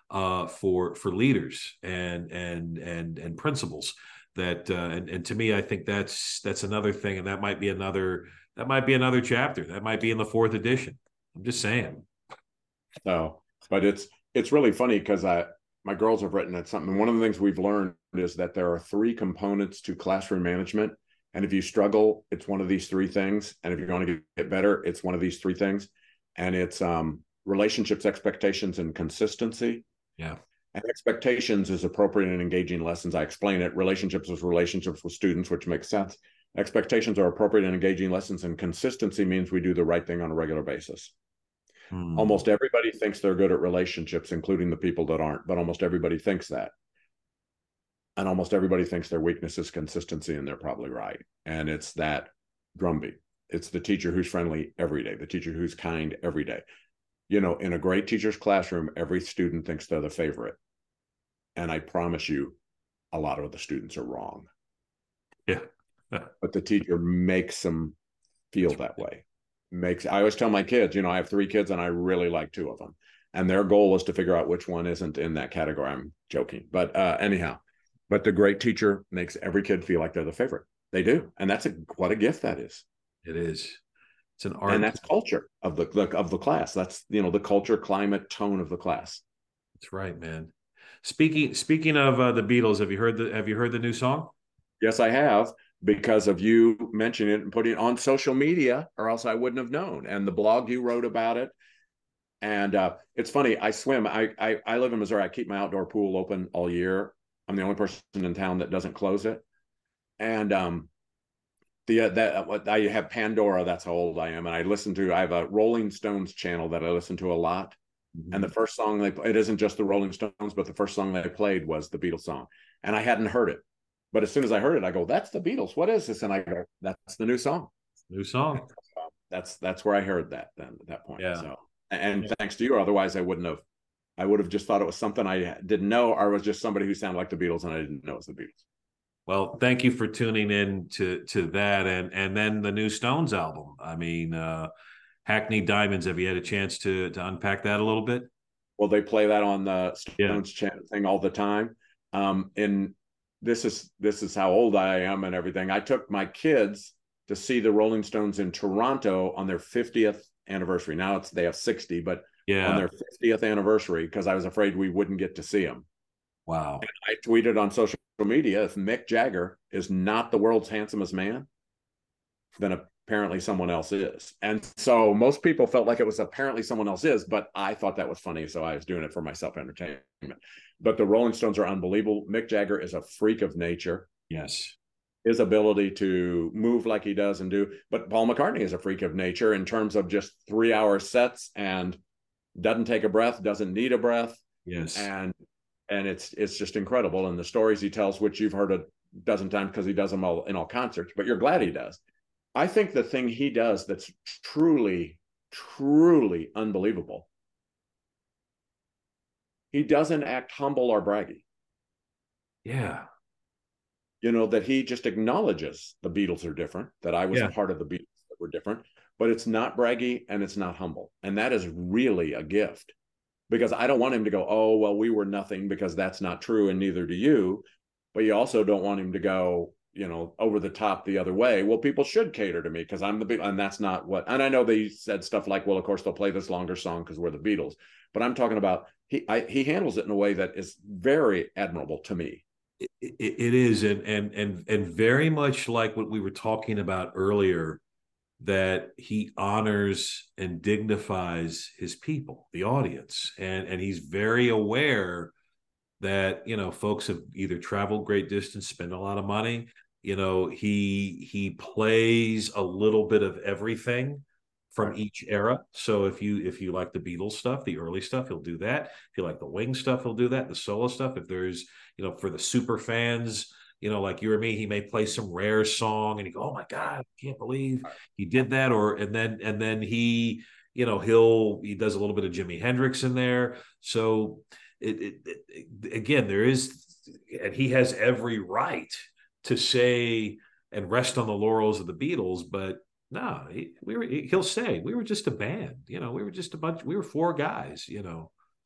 Speaker 1: for leaders and principals. That and to me, I think that's another thing, and that might be another chapter. That might be in the fourth edition. I'm just saying.
Speaker 2: So, but it's really funny because my girls have written it something. One of the things we've learned is that there are three components to classroom management. And if you struggle, it's one of these three things. And if you're going to get better, it's one of these three things. And it's relationships, expectations, and consistency.
Speaker 1: Yeah.
Speaker 2: And expectations is appropriate and engaging lessons. I explain it. Relationships is relationships with students, which makes sense. Expectations are appropriate and engaging lessons. And consistency means we do the right thing on a regular basis. Almost everybody thinks they're good at relationships, including the people that aren't, but almost everybody thinks that. And almost everybody thinks their weakness is consistency, and they're probably right. And it's that drumbeat. It's the teacher who's friendly every day, the teacher who's kind every day. You know, in a great teacher's classroom, every student thinks they're the favorite. And I promise you, a lot of the students are wrong.
Speaker 1: Yeah.
Speaker 2: But the teacher makes them feel that way. I always tell my kids, you know, I have 3 kids and I really like 2 of them. And their goal is to figure out which one isn't in that category. I'm joking. But anyhow, but the great teacher makes every kid feel like they're the favorite. They do. And what a gift that is.
Speaker 1: It is. It's an art.
Speaker 2: And that's culture of the class. That's, you know, the culture, climate, tone of the class.
Speaker 1: That's right, man. Speaking of the Beatles, have you heard the new song?
Speaker 2: Yes, I have, because of you mentioning it and putting it on social media, or else I wouldn't have known. And the blog you wrote about it. And it's funny, I swim. I live in Missouri. I keep my outdoor pool open all year. I'm the only person in town that doesn't close it. And I have Pandora. That's how old I am. And I have a Rolling Stones channel that I listen to a lot. Mm-hmm. And the first song it isn't just the Rolling Stones, but the first song they played was the Beatles song. And I hadn't heard it. But as soon as I heard it, I go, that's the Beatles. What is this? And I go, that's the new song.
Speaker 1: New song.
Speaker 2: That's where I heard that then at that point.
Speaker 1: Yeah.
Speaker 2: So, and thanks to you, otherwise I would have just thought it was something I didn't know, or was just somebody who sounded like the Beatles and I didn't know it was the Beatles.
Speaker 1: Well, thank you for tuning in to that, and then the new Stones album. I mean, Hackney Diamonds. Have you had a chance to unpack that a little bit?
Speaker 2: Well, they play that on the Stones thing all the time. And this is how old I am and everything. I took my kids to see the Rolling Stones in Toronto on their 50th anniversary. Now they have 60, but on their 50th anniversary, because I was afraid we wouldn't get to see them.
Speaker 1: Wow.
Speaker 2: And I tweeted on social media, if Mick Jagger is not the world's handsomest man, then apparently someone else is. And so most people felt like it was apparently someone else is, but I thought that was funny, so I was doing it for my self-entertainment. But the Rolling Stones are unbelievable. Mick Jagger is a freak of nature.
Speaker 1: Yes.
Speaker 2: His ability to move like he does and do. But Paul McCartney is a freak of nature in terms of just 3-hour sets and doesn't take a breath, doesn't need a breath.
Speaker 1: Yes.
Speaker 2: And it's just incredible. And the stories he tells, which you've heard a dozen times because he does them all in all concerts, but you're glad he does. I think the thing he does that's truly, truly unbelievable, he doesn't act humble or braggy.
Speaker 1: Yeah.
Speaker 2: You know, that he just acknowledges the Beatles are different, that I was a part of the Beatles that were different, but it's not braggy and it's not humble. And that is really a gift, because I don't want him to go, oh, well, we were nothing, because that's not true. And neither do you. But you also don't want him to go, you know, over the top the other way. Well, people should cater to me because I'm the Beatles. And that's not what, and I know they said stuff like, well, of course they'll play this longer song because we're the Beatles, but I'm talking about, he handles it in a way that is very admirable to me.
Speaker 1: It is, and very much like what we were talking about earlier, that he honors and dignifies his people, the audience, and he's very aware that, you know, folks have either traveled great distance, spend a lot of money. You know, he plays a little bit of everything from each era. So if you like the Beatles stuff, the early stuff, he'll do that. If you like the Wings stuff, he'll do that. The solo stuff, if there's, you know, for the super fans, you know, like you or me, he may play some Rare song and you go, oh my God, I can't believe he did that. And then he, you know, he does a little bit of Jimi Hendrix in there. So again, there is, and he has every right to say and rest on the laurels of the Beatles, but no, he'll say we were just a band, you know, we were just we were 4 guys, you know.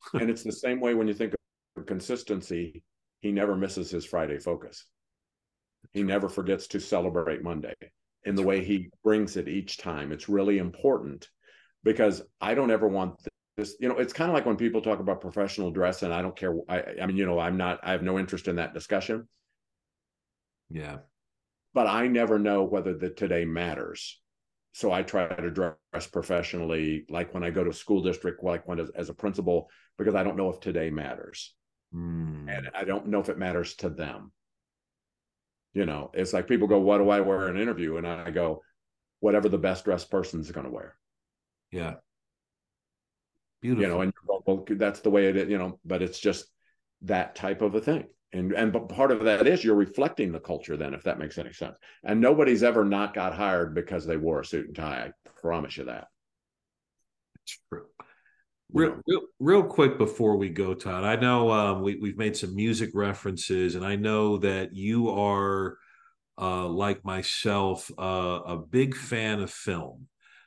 Speaker 2: And it's the same way when you think of consistency. He never misses his Friday focus. He never forgets to celebrate Monday in the way he brings it each time. It's really important because I don't ever want this. It's kind of like when people talk about professional dress, and I don't care. I mean, I have no interest in that discussion.
Speaker 1: Yeah.
Speaker 2: But I never know whether the today matters. So I try to dress professionally, like when I go to school district, like when as a principal, because I don't know if today matters. And I don't know if it matters to them. It's like people go, what do I wear in an interview? And I go, whatever the best dressed person is going to wear.
Speaker 1: Yeah. Beautiful.
Speaker 2: And well, that's the way it is, but it's just that type of a thing. But part of that is you're reflecting the culture then, if that makes any sense. And nobody's ever not got hired because they wore a suit and tie. I promise you that.
Speaker 1: It's true. Real quick before we go, Todd, I know we've made some music references, and I know that you are, like myself, a big fan of film.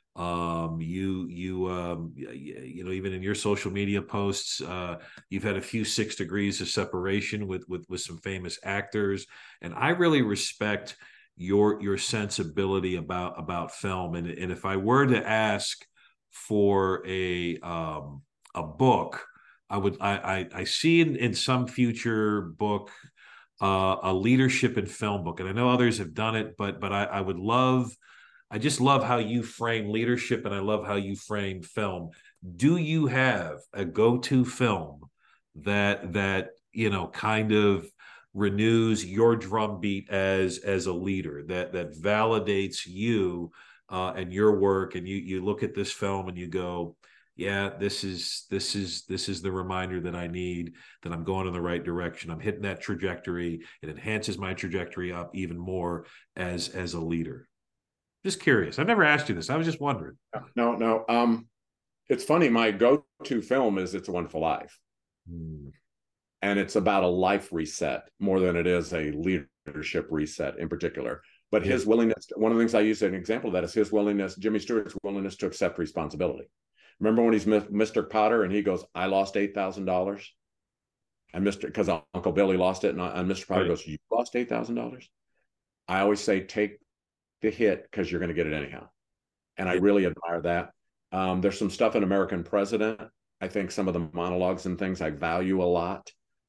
Speaker 1: Even in your social media posts, you've had a few 6 degrees of separation with some famous actors, and I really respect your sensibility about film. And if I were to ask for a book, I see in some future book a leadership in film book, and I know others have done it, but I would love. I just love how you frame leadership, and I love how you frame film. Do you have a go-to film that kind of renews your drumbeat as a leader, that validates you and your work, and you look at this film and you go, yeah, this is the reminder that I need, that I'm going in the right direction. I'm hitting that trajectory. It enhances my trajectory up even more as a leader. Just curious. I've never asked you this. I was just wondering.
Speaker 2: No. It's funny. My go-to film is It's a Wonderful Life. And it's about a life reset more than it is a leadership reset in particular. But his willingness, one of the things I use as an example of that is his willingness, Jimmy Stewart's willingness to accept responsibility. Remember when he's Mr. Potter and he goes, I lost $8,000? And because Uncle Billy lost it. And Mr. Potter goes, you lost $8,000? I always say, take the hit because you're going to get it anyhow. And I really admire that. There's some stuff in American President. I think some of the monologues and things I value a lot.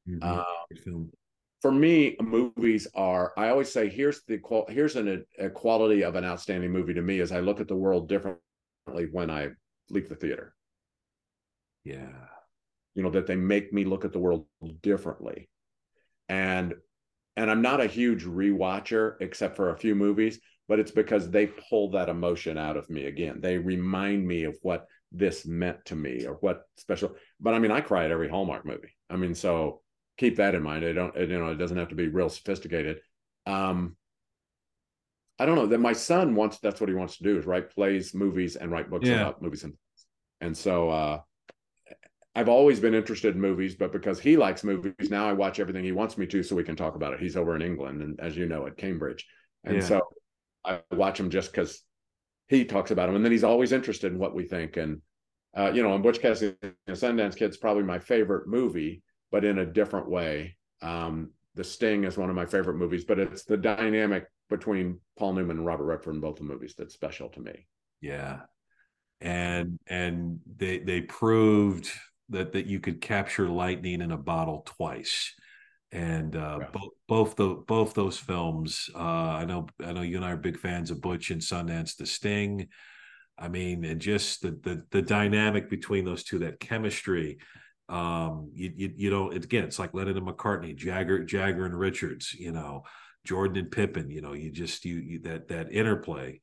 Speaker 2: For me, movies are, I always say, here's a quality of an outstanding movie to me is I look at the world differently when I leave the theater.
Speaker 1: Yeah.
Speaker 2: That they make me look at the world differently. And I'm not a huge rewatcher except for a few movies, but it's because they pull that emotion out of me again. They remind me of what this meant to me or what special. But I mean, I cry at every Hallmark movie. I mean, so keep that in mind. It doesn't have to be real sophisticated. I don't know that my son wants. That's what he wants to do is write plays, movies, and write books about movies. And so I've always been interested in movies, but because he likes movies, now I watch everything he wants me to so we can talk about it. He's over in England, and as you know, at Cambridge. And so I watch him just because he talks about him. And then he's always interested in what we think. And, and Butch Cassidy and the Sundance Kid's probably my favorite movie, but in a different way. The Sting is one of my favorite movies, but it's the dynamic between Paul Newman and Robert Redford in both the movies that's special to me.
Speaker 1: Yeah. And they proved that you could capture lightning in a bottle twice. And both those films, I know you and I are big fans of Butch and Sundance, The Sting. I mean, and just the dynamic between those two, that chemistry. You don't. It's like Lennon and McCartney, Jagger and Richards. Jordan and Pippen. That interplay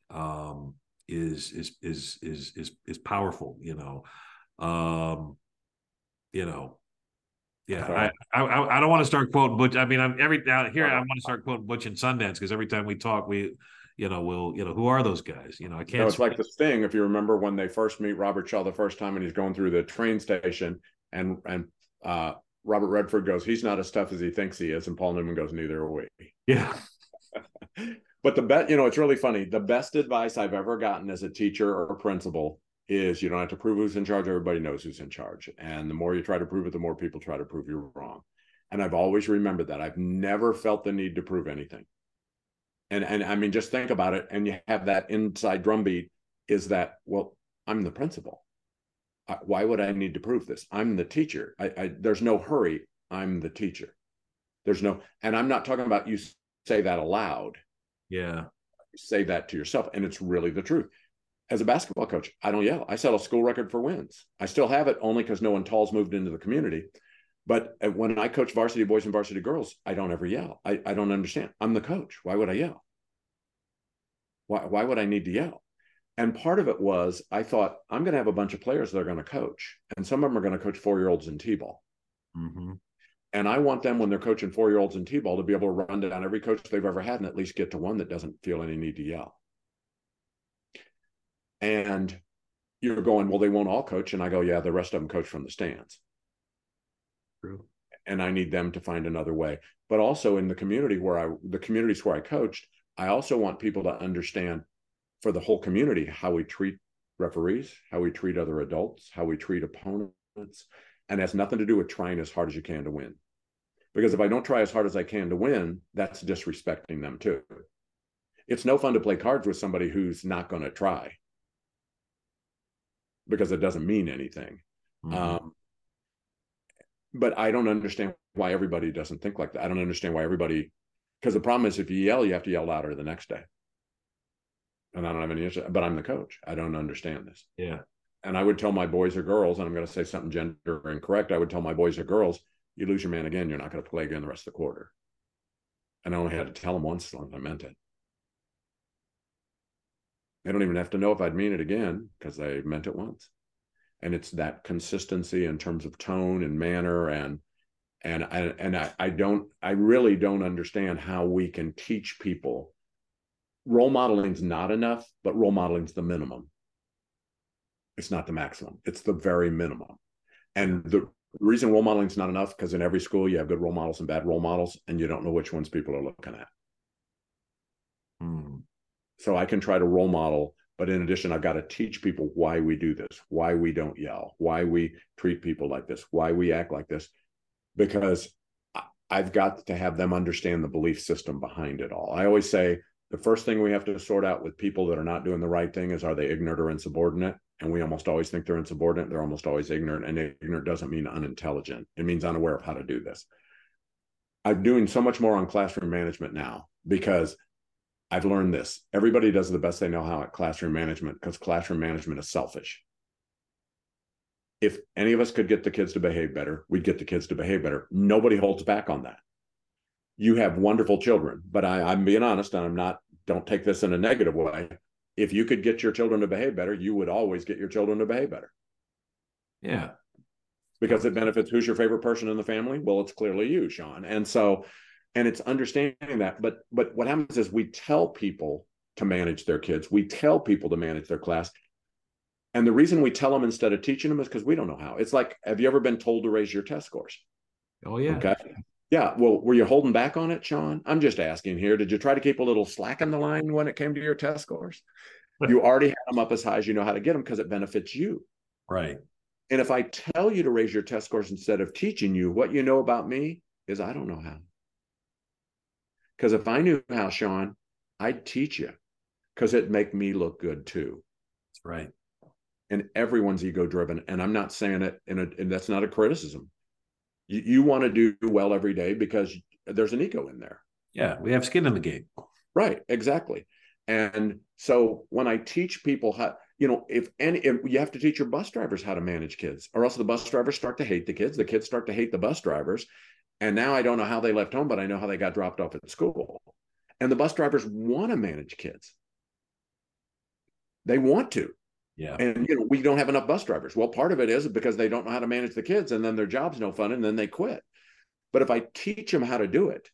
Speaker 1: is powerful. Yeah, I don't want to start quoting Butch. I mean, I want to start quoting Butch and Sundance because every time we talk, who are those guys? I can't.
Speaker 2: It's like The Sting. If you remember when they first meet Robert Shaw the first time, and he's going through the train station, and Robert Redford goes, "He's not as tough as he thinks he is," and Paul Newman goes, "Neither are we."
Speaker 1: Yeah.
Speaker 2: But it's really funny. The best advice I've ever gotten as a teacher or a principal is you don't have to prove who's in charge. Everybody knows who's in charge. And the more you try to prove it, the more people try to prove you're wrong. And I've always remembered that. I've never felt the need to prove anything. And I mean, just think about it. And you have that inside drumbeat is that, well, I'm the principal. Why would I need to prove this? I'm the teacher. There's no hurry. I'm the teacher. There's no, and I'm not talking about you say that aloud.
Speaker 1: Yeah.
Speaker 2: You say that to yourself. And it's really the truth. As a basketball coach, I don't yell. I set a school record for wins. I still have it only because no one tall's moved into the community. But when I coach varsity boys and varsity girls, I don't ever yell. I don't understand. I'm the coach. Why would I yell? Why would I need to yell? And part of it was I thought I'm going to have a bunch of players that are going to coach, and some of them are going to coach 4-year-olds in t-ball.
Speaker 1: Mm-hmm.
Speaker 2: And I want them, when they're coaching 4-year-olds in t-ball, to be able to run down every coach they've ever had and at least get to one that doesn't feel any need to yell. And you're going, well, they won't all coach. And I go, yeah, the rest of them coach from the stands.
Speaker 1: True.
Speaker 2: And I need them to find another way. But also in the communities where I coached, I also want people to understand for the whole community how we treat referees, how we treat other adults, how we treat opponents. And it has nothing to do with trying as hard as you can to win. Because if I don't try as hard as I can to win, that's disrespecting them too. It's no fun to play cards with somebody who's not going to try, because it doesn't mean anything. Mm-hmm. But I don't understand why everybody doesn't think like that. I don't understand why everybody, because the problem is if you yell, you have to yell louder the next day. And I don't have any issue, but I'm the coach. I don't understand this.
Speaker 1: Yeah.
Speaker 2: And I would tell my boys or girls, and I'm going to say something gender incorrect, I would tell my boys or girls, you lose your man again, you're not going to play again the rest of the quarter. And I only had to tell them once as long as I meant it. They don't even have to know if I'd mean it again, because they meant it once. And it's that consistency in terms of tone and manner. And I really don't understand how we can teach people. Role modeling's not enough, but role modeling's the minimum. It's not the maximum. It's the very minimum. And the reason role modeling's not enough, because in every school you have good role models and bad role models, and you don't know which ones people are looking at. So I can try to role model, but in addition, I've got to teach people why we do this, why we don't yell, why we treat people like this, why we act like this, because I've got to have them understand the belief system behind it all. I always say the first thing we have to sort out with people that are not doing the right thing is, are they ignorant or insubordinate? And we almost always think they're insubordinate. They're almost always ignorant, and ignorant doesn't mean unintelligent. It means unaware of how to do this. I'm doing so much more on classroom management now because I've learned this. Everybody does the best they know how at classroom management, because classroom management is selfish. If any of us could get the kids to behave better, we'd get the kids to behave better. Nobody holds back on that. You have wonderful children, but I'm being honest, and don't take this in a negative way. If you could get your children to behave better, you would always get your children to behave better.
Speaker 1: Yeah.
Speaker 2: Because it benefits who's your favorite person in the family? Well, it's clearly you, Sean. And so, and it's understanding that. But what happens is we tell people to manage their kids. We tell people to manage their class. And the reason we tell them instead of teaching them is because we don't know how. It's like, have you ever been told to raise your test scores?
Speaker 1: Oh, yeah.
Speaker 2: Okay. Yeah. Well, were you holding back on it, Sean? I'm just asking here. Did you try to keep a little slack in the line when it came to your test scores? You already had them up as high as you know how to get them, because it benefits you.
Speaker 1: Right.
Speaker 2: And if I tell you to raise your test scores instead of teaching you, what you know about me is I don't know how. Because if I knew how, Sean, I'd teach you, because it'd make me look good too.
Speaker 1: That's right.
Speaker 2: And everyone's ego driven. And I'm not saying it and that's not a criticism. You want to do well every day because there's an ego in there.
Speaker 1: Yeah, we have skin in the game.
Speaker 2: Right, exactly. And so when I teach people how, if you have to teach your bus drivers how to manage kids, or else the bus drivers start to hate the kids start to hate the bus drivers. And now I don't know how they left home, but I know how they got dropped off at school. And the bus drivers want to manage kids. They want to.
Speaker 1: Yeah.
Speaker 2: And, we don't have enough bus drivers. Well, part of it is because they don't know how to manage the kids, and then their job's no fun, and then they quit. But if I teach them how to do it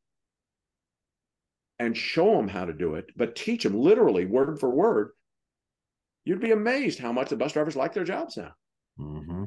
Speaker 2: and show them how to do it, but teach them literally word for word, you'd be amazed how much the bus drivers like their jobs now.
Speaker 1: Mm-hmm.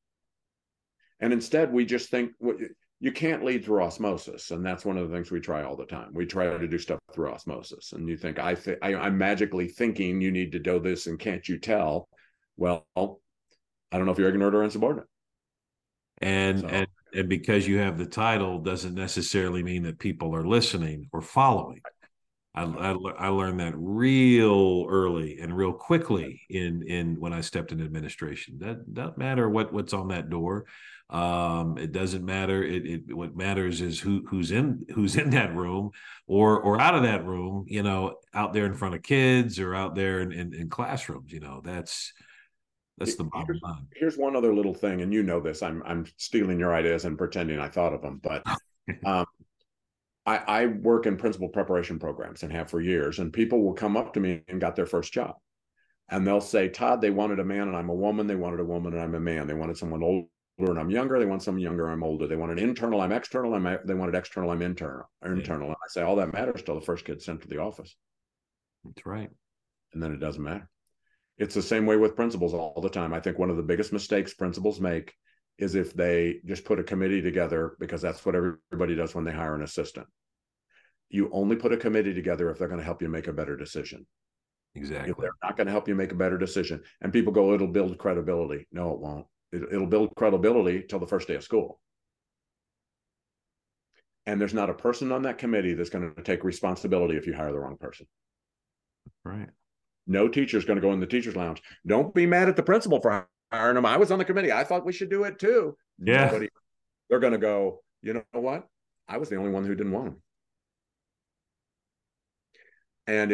Speaker 2: And instead, we just think you can't lead through osmosis. And that's one of the things we try all the time. We try to do stuff through osmosis. And you think, I'm magically thinking you need to do this, and can't you tell? Well, I don't know if you're ignorant or insubordinate.
Speaker 1: And
Speaker 2: So
Speaker 1: because you have the title doesn't necessarily mean that people are listening or following. I learned that real early and real quickly in when I stepped in administration. That doesn't matter what's on that door. It doesn't matter. What matters is who's in that room or out of that room. Out there in front of kids or out there in classrooms. That's the bottom line.
Speaker 2: here's one other little thing, and you know this. I'm stealing your ideas and pretending I thought of them, but um, I work in principal preparation programs and have for years, and people will come up to me and got their first job. And they'll say, Todd, they wanted a man and I'm a woman. They wanted a woman and I'm a man. They wanted someone older and I'm younger. They want someone younger, I'm older. They wanted internal, I'm external. They wanted external, I'm internal. Internal. And I say, all that matters till the first kid's sent to the office.
Speaker 1: That's right.
Speaker 2: And then it doesn't matter. It's the same way with principals all the time. I think one of the biggest mistakes principals make is if they just put a committee together, because that's what everybody does when they hire an assistant. You only put a committee together if they're going to help you make a better decision.
Speaker 1: Exactly.
Speaker 2: If they're not going to help you make a better decision, and people go, it'll build credibility. No, it won't. It'll build credibility till the first day of school. And there's not a person on that committee that's going to take responsibility if you hire the wrong person.
Speaker 1: Right.
Speaker 2: No teacher's going to go in the teacher's lounge. Don't be mad at the principal for hiring him. I was on the committee. I thought we should do it too.
Speaker 1: Yeah.
Speaker 2: Nobody. They're going to go, you know what? I was the only one who didn't want him. And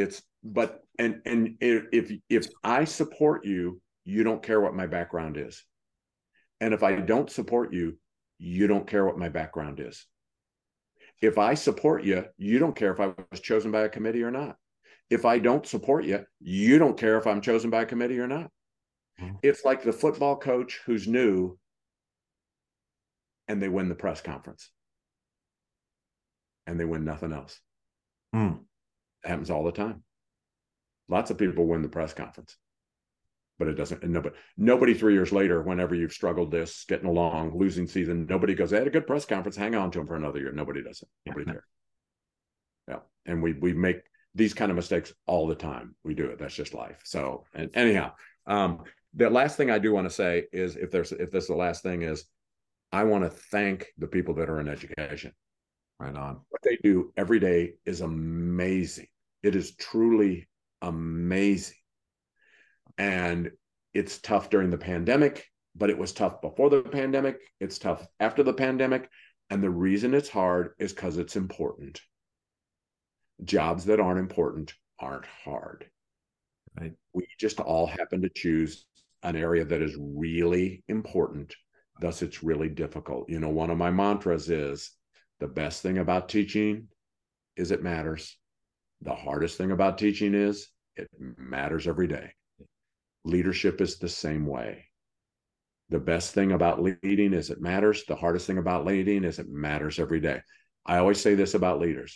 Speaker 2: if I support you, you don't care what my background is. And if I don't support you, you don't care what my background is. If I support you, you don't care if I was chosen by a committee or not. If I don't support you, you don't care if I'm chosen by a committee or not. Mm-hmm. It's like the football coach who's new and they win the press conference and they win nothing else.
Speaker 1: Mm.
Speaker 2: It happens all the time. Lots of people win the press conference, but it doesn't. And nobody 3 years later, whenever you've struggled this, getting along, losing season, nobody goes, I had a good press conference, hang on to him for another year. Nobody does it. Nobody cares. Yeah. And we make these kind of mistakes all the time. We do it. That's just life. So, and anyhow, the last thing I do want to say is if this is the last thing is, I want to thank the people that are in education.
Speaker 1: Right on.
Speaker 2: What they do every day is amazing. It is truly amazing. And it's tough during the pandemic, but it was tough before the pandemic. It's tough after the pandemic. And the reason it's hard is because it's important. Jobs that aren't important aren't hard.
Speaker 1: Right.
Speaker 2: We just all happen to choose an area that is really important. Thus, it's really difficult. You know, one of my mantras is the best thing about teaching is it matters. The hardest thing about teaching is it matters every day. Leadership is the same way. The best thing about leading is it matters. The hardest thing about leading is it matters every day. I always say this about leaders.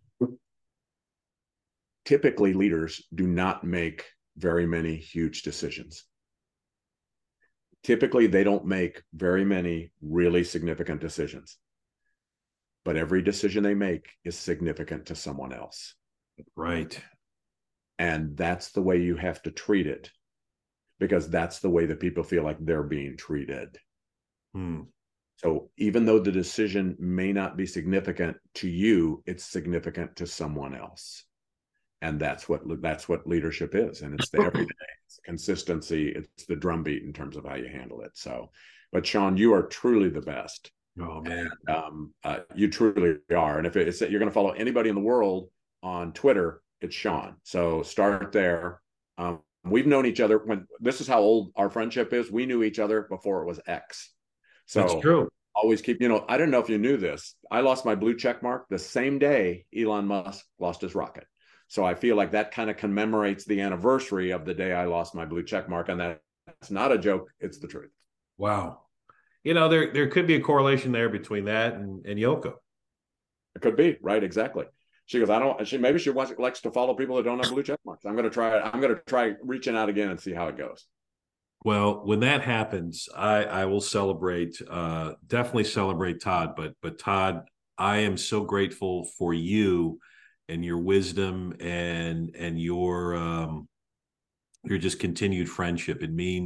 Speaker 2: Typically, leaders do not make very many huge decisions. Typically, they don't make very many really significant decisions. But every decision they make is significant to someone else.
Speaker 1: Right.
Speaker 2: And that's the way you have to treat it, because that's the way that people feel like they're being treated.
Speaker 1: Hmm.
Speaker 2: So even though the decision may not be significant to you, it's significant to someone else. And that's what leadership is. And it's the everyday, it's the consistency, it's the drumbeat in terms of how you handle it. So, but Sean, you are truly the best.
Speaker 1: Oh, man.
Speaker 2: And, you truly are. And if it's that you're going to follow anybody in the world on Twitter, it's Sean. So start there. We've known each other when this is how old our friendship is. We knew each other before it was X. So
Speaker 1: that's true.
Speaker 2: Always keep, I don't know if you knew this. I lost my blue check mark the same day Elon Musk lost his rocket. So I feel like that kind of commemorates the anniversary of the day I lost my blue check mark. And that's not a joke. It's the truth.
Speaker 1: Wow. There could be a correlation there between that and Yoko.
Speaker 2: It could be, right? Exactly. She goes, maybe she likes to follow people that don't have blue check marks. I'm going to try reaching out again and see how it goes.
Speaker 1: Well, when that happens, I will celebrate, definitely celebrate Todd. But Todd, I am so grateful for you and your wisdom and your your just continued friendship.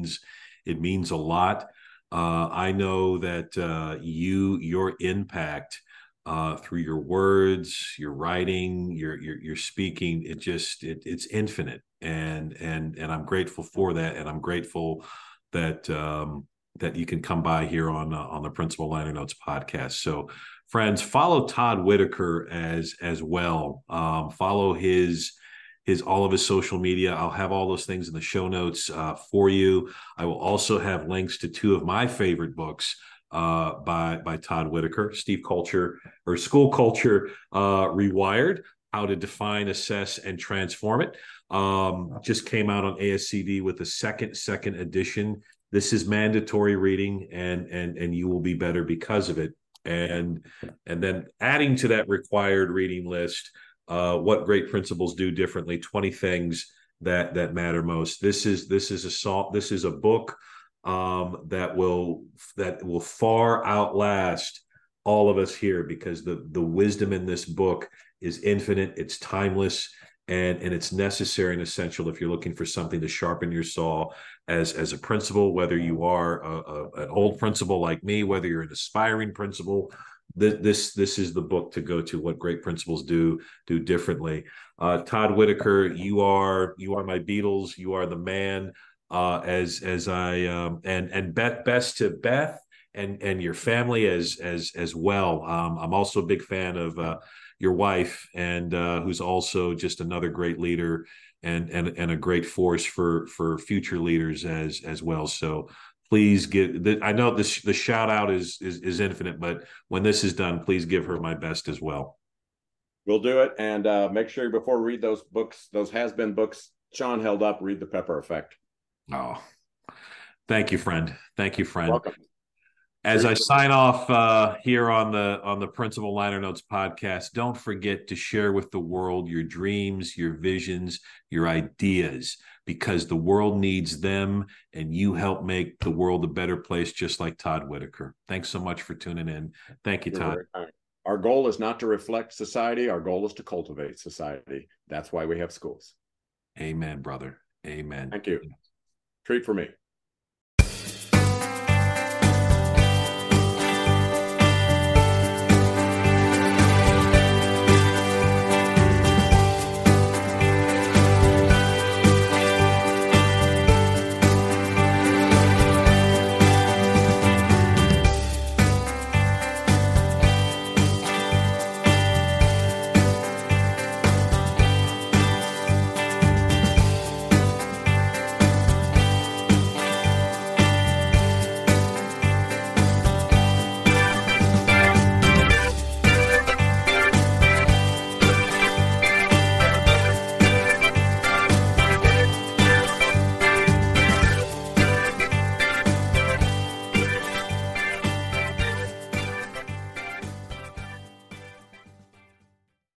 Speaker 1: It means a lot. I know that your impact through your words, your writing, your speaking, it's infinite, and I'm grateful for that, and I'm grateful that that you can come by here on the Principal Liner Notes podcast. So, friends, follow Todd Whitaker as well. Follow his all of his social media. I'll have all those things in the show notes for you. I will also have links to two of my favorite books by Todd Whitaker, Steve Culture or School Culture Rewired: How to Define, Assess, and Transform It. Just came out on ASCD with the second edition. This is mandatory reading, and you will be better because of it. And then adding to that required reading list, what great principals do differently, 20 things that matter most. This is a book that will far outlast all of us here, because the wisdom in this book is infinite, it's timeless, and it's necessary and essential if you're looking for something to sharpen your saw as a principal, whether you are an old principal like me, whether you're an aspiring principal. This is the book to go to. What great principals do differently. Todd Whitaker, you are my Beatles. You are the man. As I and best to Beth and your family as well. I'm also a big fan of your wife, and who's also just another great leader and a great force for future leaders as well. So please I know the shout out is infinite, but when this is done, please give her my best as well.
Speaker 2: We'll do it. And make sure before we read those books, those has-been books Sean held up, read The Pepper Effect.
Speaker 1: Oh, thank you, friend. Thank you, friend.
Speaker 2: Welcome.
Speaker 1: As I sign off here on the Principal Liner Notes podcast, don't forget to share with the world your dreams, your visions, your ideas, because the world needs them, and you help make the world a better place, just like Todd Whitaker. Thanks so much for tuning in. Thank you, Todd.
Speaker 2: Our goal is not to reflect society. Our goal is to cultivate society. That's why we have schools.
Speaker 1: Amen, brother. Amen.
Speaker 2: Thank you. Treat for me.